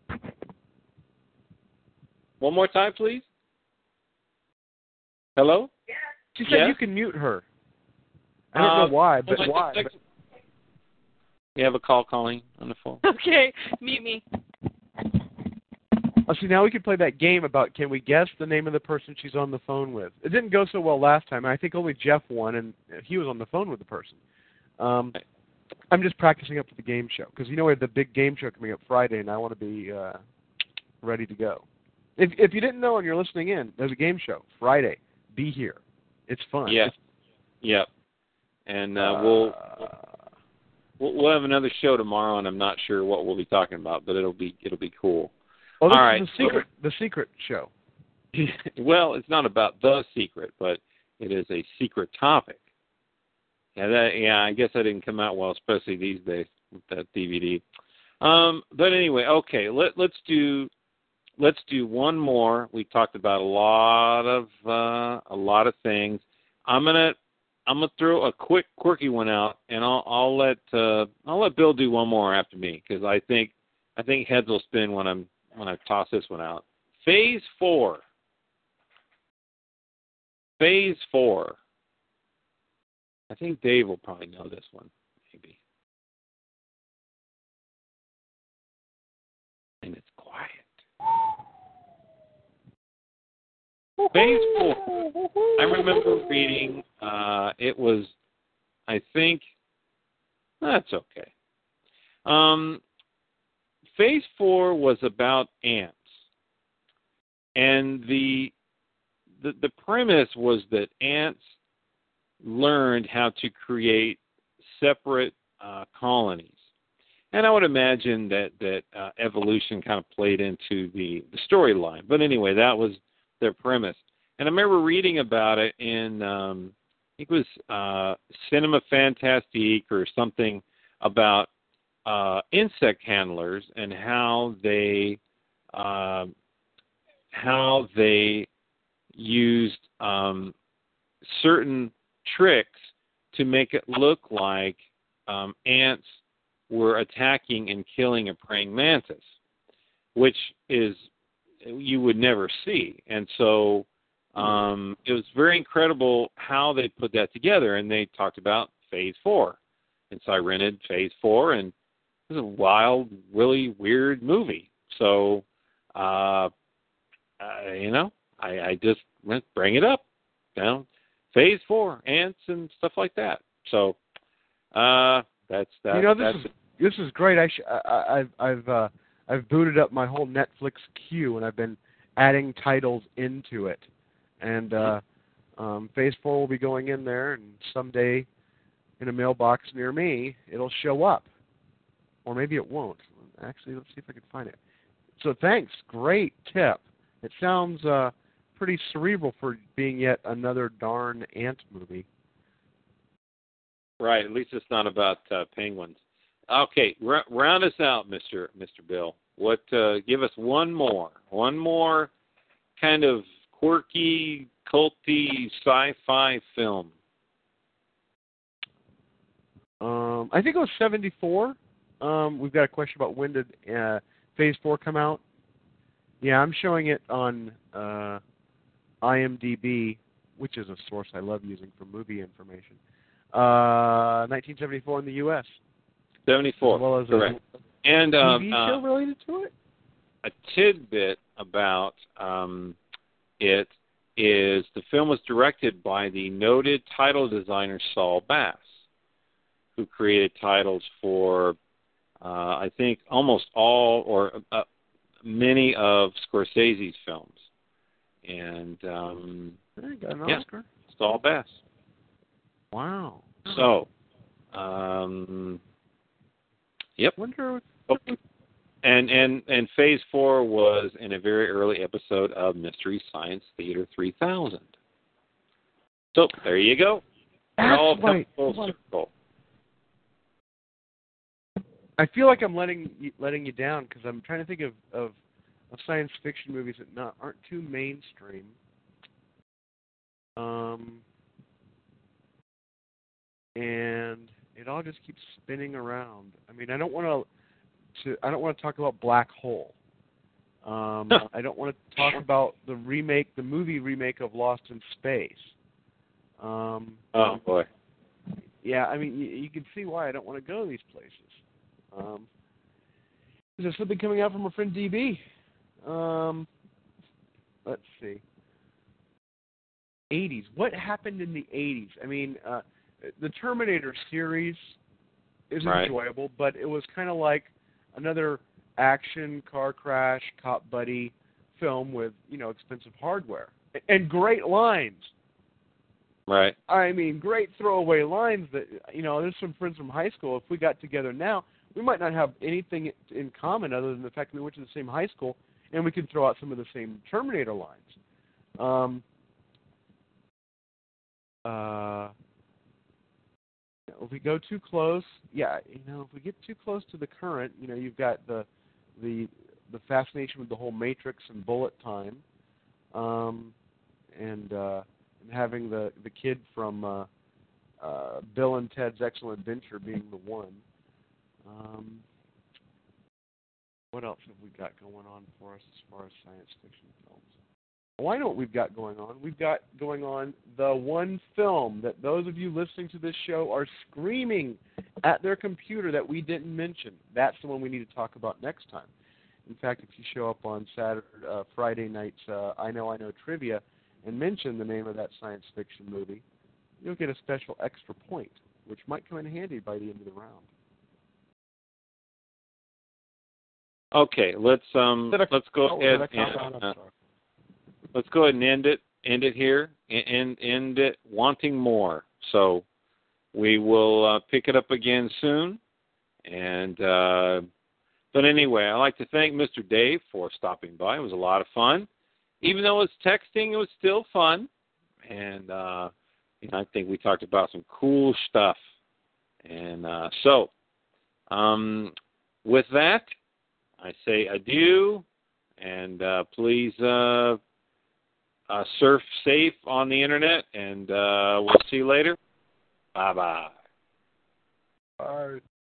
One more time, please. Hello? She said Yes? you can mute her. I don't Uh, know why, but hold on why? just a second. You have a call calling on the phone. Okay, mute me. Oh, see, now we can play that game about can we guess the name of the person she's on the phone with. It didn't go so well last time. I think only Jeff won, and he was on the phone with the person. Um, I'm just practicing up for the game show because you know we have the big game show coming up Friday, and I want to be uh, ready to go. If if you didn't know and you're listening in, there's a game show Friday. Be here. It's fun. Yeah. Yep. And uh, we'll, we'll we'll have another show tomorrow, and I'm not sure what we'll be talking about, but it'll be it'll be cool. Oh, this All is right. the secret. The secret show. Well, it's not about the secret, but it is a secret topic. Yeah, that, yeah. I guess that didn't come out well, especially these days with that D V D. Um, but anyway, okay. Let let's do let's do one more. We talked about a lot of uh, a lot of things. I'm gonna I'm gonna throw a quick quirky one out, and I'll I'll let uh, I'll let Bill do one more after me because I think I think heads will spin when I'm when I toss this one out. Phase four. Phase four. I think Dave will probably know this one, maybe. And it's quiet. Phase four. I remember reading, uh, it was, I think, that's okay. Um, Phase Four was about ants, and the the, the premise was that ants learned how to create separate uh, colonies. And I would imagine that that uh, evolution kind of played into the, the storyline. But anyway, that was their premise. And I remember reading about it in, um, I think it was uh, Cinema Fantastique or something about uh, insect handlers and how they uh, how they used um, certain tricks to make it look like um, ants were attacking and killing a praying mantis, which is you would never see. And so um, it was very incredible how they put that together. And they talked about Phase Four, and so I rented Phase Four, and it was a wild, really weird movie. So, uh, uh, you know, I, I just went bring it up, you know, Phase Four, ants and stuff like that. So uh, that's that. You know, this that's is this is great. I, sh- I I've I've uh, I've booted up my whole Netflix queue, and I've been adding titles into it. And uh, um, Phase Four will be going in there, and someday in a mailbox near me, it'll show up, or maybe it won't. Actually, let's see if I can find it. So thanks, great tip. It sounds uh, pretty cerebral for being yet another darn ant movie. Right. At least it's not about uh, penguins. Okay, r- round us out, Mister Mister Bill. What? Uh, give us one more, one more kind of quirky, culty, sci-fi film. Um, I think it was seventy-four. Um, we've got a question about when did uh, Phase Four come out. Yeah, I'm showing it on uh, IMDb, which is a source I love using for movie information. Uh, nineteen seventy-four in the U S seventy-four, as well as correct. A and um, T V uh, show related to it? A tidbit about um, it is the film was directed by the noted title designer Saul Bass, who created titles for, uh, I think, almost all or uh, many of Scorsese's films. And um, I got an yeah, Oscar. Saul Bass. Wow. So, um, yep. Wonder. Oh, and and and Phase Four was in a very early episode of Mystery Science Theater three thousand. So there you go. That's it all right. comes full circle. I feel like I'm letting you, letting you down because I'm trying to think of, of of science fiction movies that not aren't too mainstream. Um, and it all just keeps spinning around. I mean, I don't want to to I don't want to talk about Black Hole. Um, I don't want to talk about the remake, the movie remake of Lost in Space. Um, oh boy. Yeah, I mean, you, you can see why I don't want to go to these places. Um, there's something coming out from our friend D B. Um, let's see. eighties. What happened in the eighties? I mean, uh, the Terminator series is right. enjoyable, but it was kind of like another action car crash cop buddy film with, you know, expensive hardware and great lines. Right. I mean, great throwaway lines that, you know, there's some friends from high school. If we got together now, we might not have anything in common other than the fact that we went to the same high school, and we could throw out some of the same Terminator lines. Um, uh, if we go too close, yeah, you know, if we get too close to the current, you know, you've got the the the fascination with the whole Matrix and bullet time, um, and uh, and having the the kid from uh, uh, Bill and Ted's Excellent Adventure being the one. Um, what else have we got going on for us as far as science fiction films? Well, I know what we've got going on. We've got going on the one film that those of you listening to this show are screaming at their computer that we didn't mention. That's the one we need to talk about next time. In fact, if you show up on Saturday, uh, Friday night's uh, I Know, I Know Trivia and mention the name of that science fiction movie, you'll get a special extra point, which might come in handy by the end of the round. Okay, let's um A, let's go oh, ahead and, and uh, let's go ahead and end it end it here and end it wanting more. So we will uh, pick it up again soon. And uh, but anyway, I'd like to thank Mister Dave for stopping by. It was a lot of fun. Even though it was texting, it was still fun. And uh, you know, I think we talked about some cool stuff. And uh, so um, with that, I say adieu, and uh, please uh, uh, surf safe on the internet, and uh, we'll see you later. Bye-bye. Bye.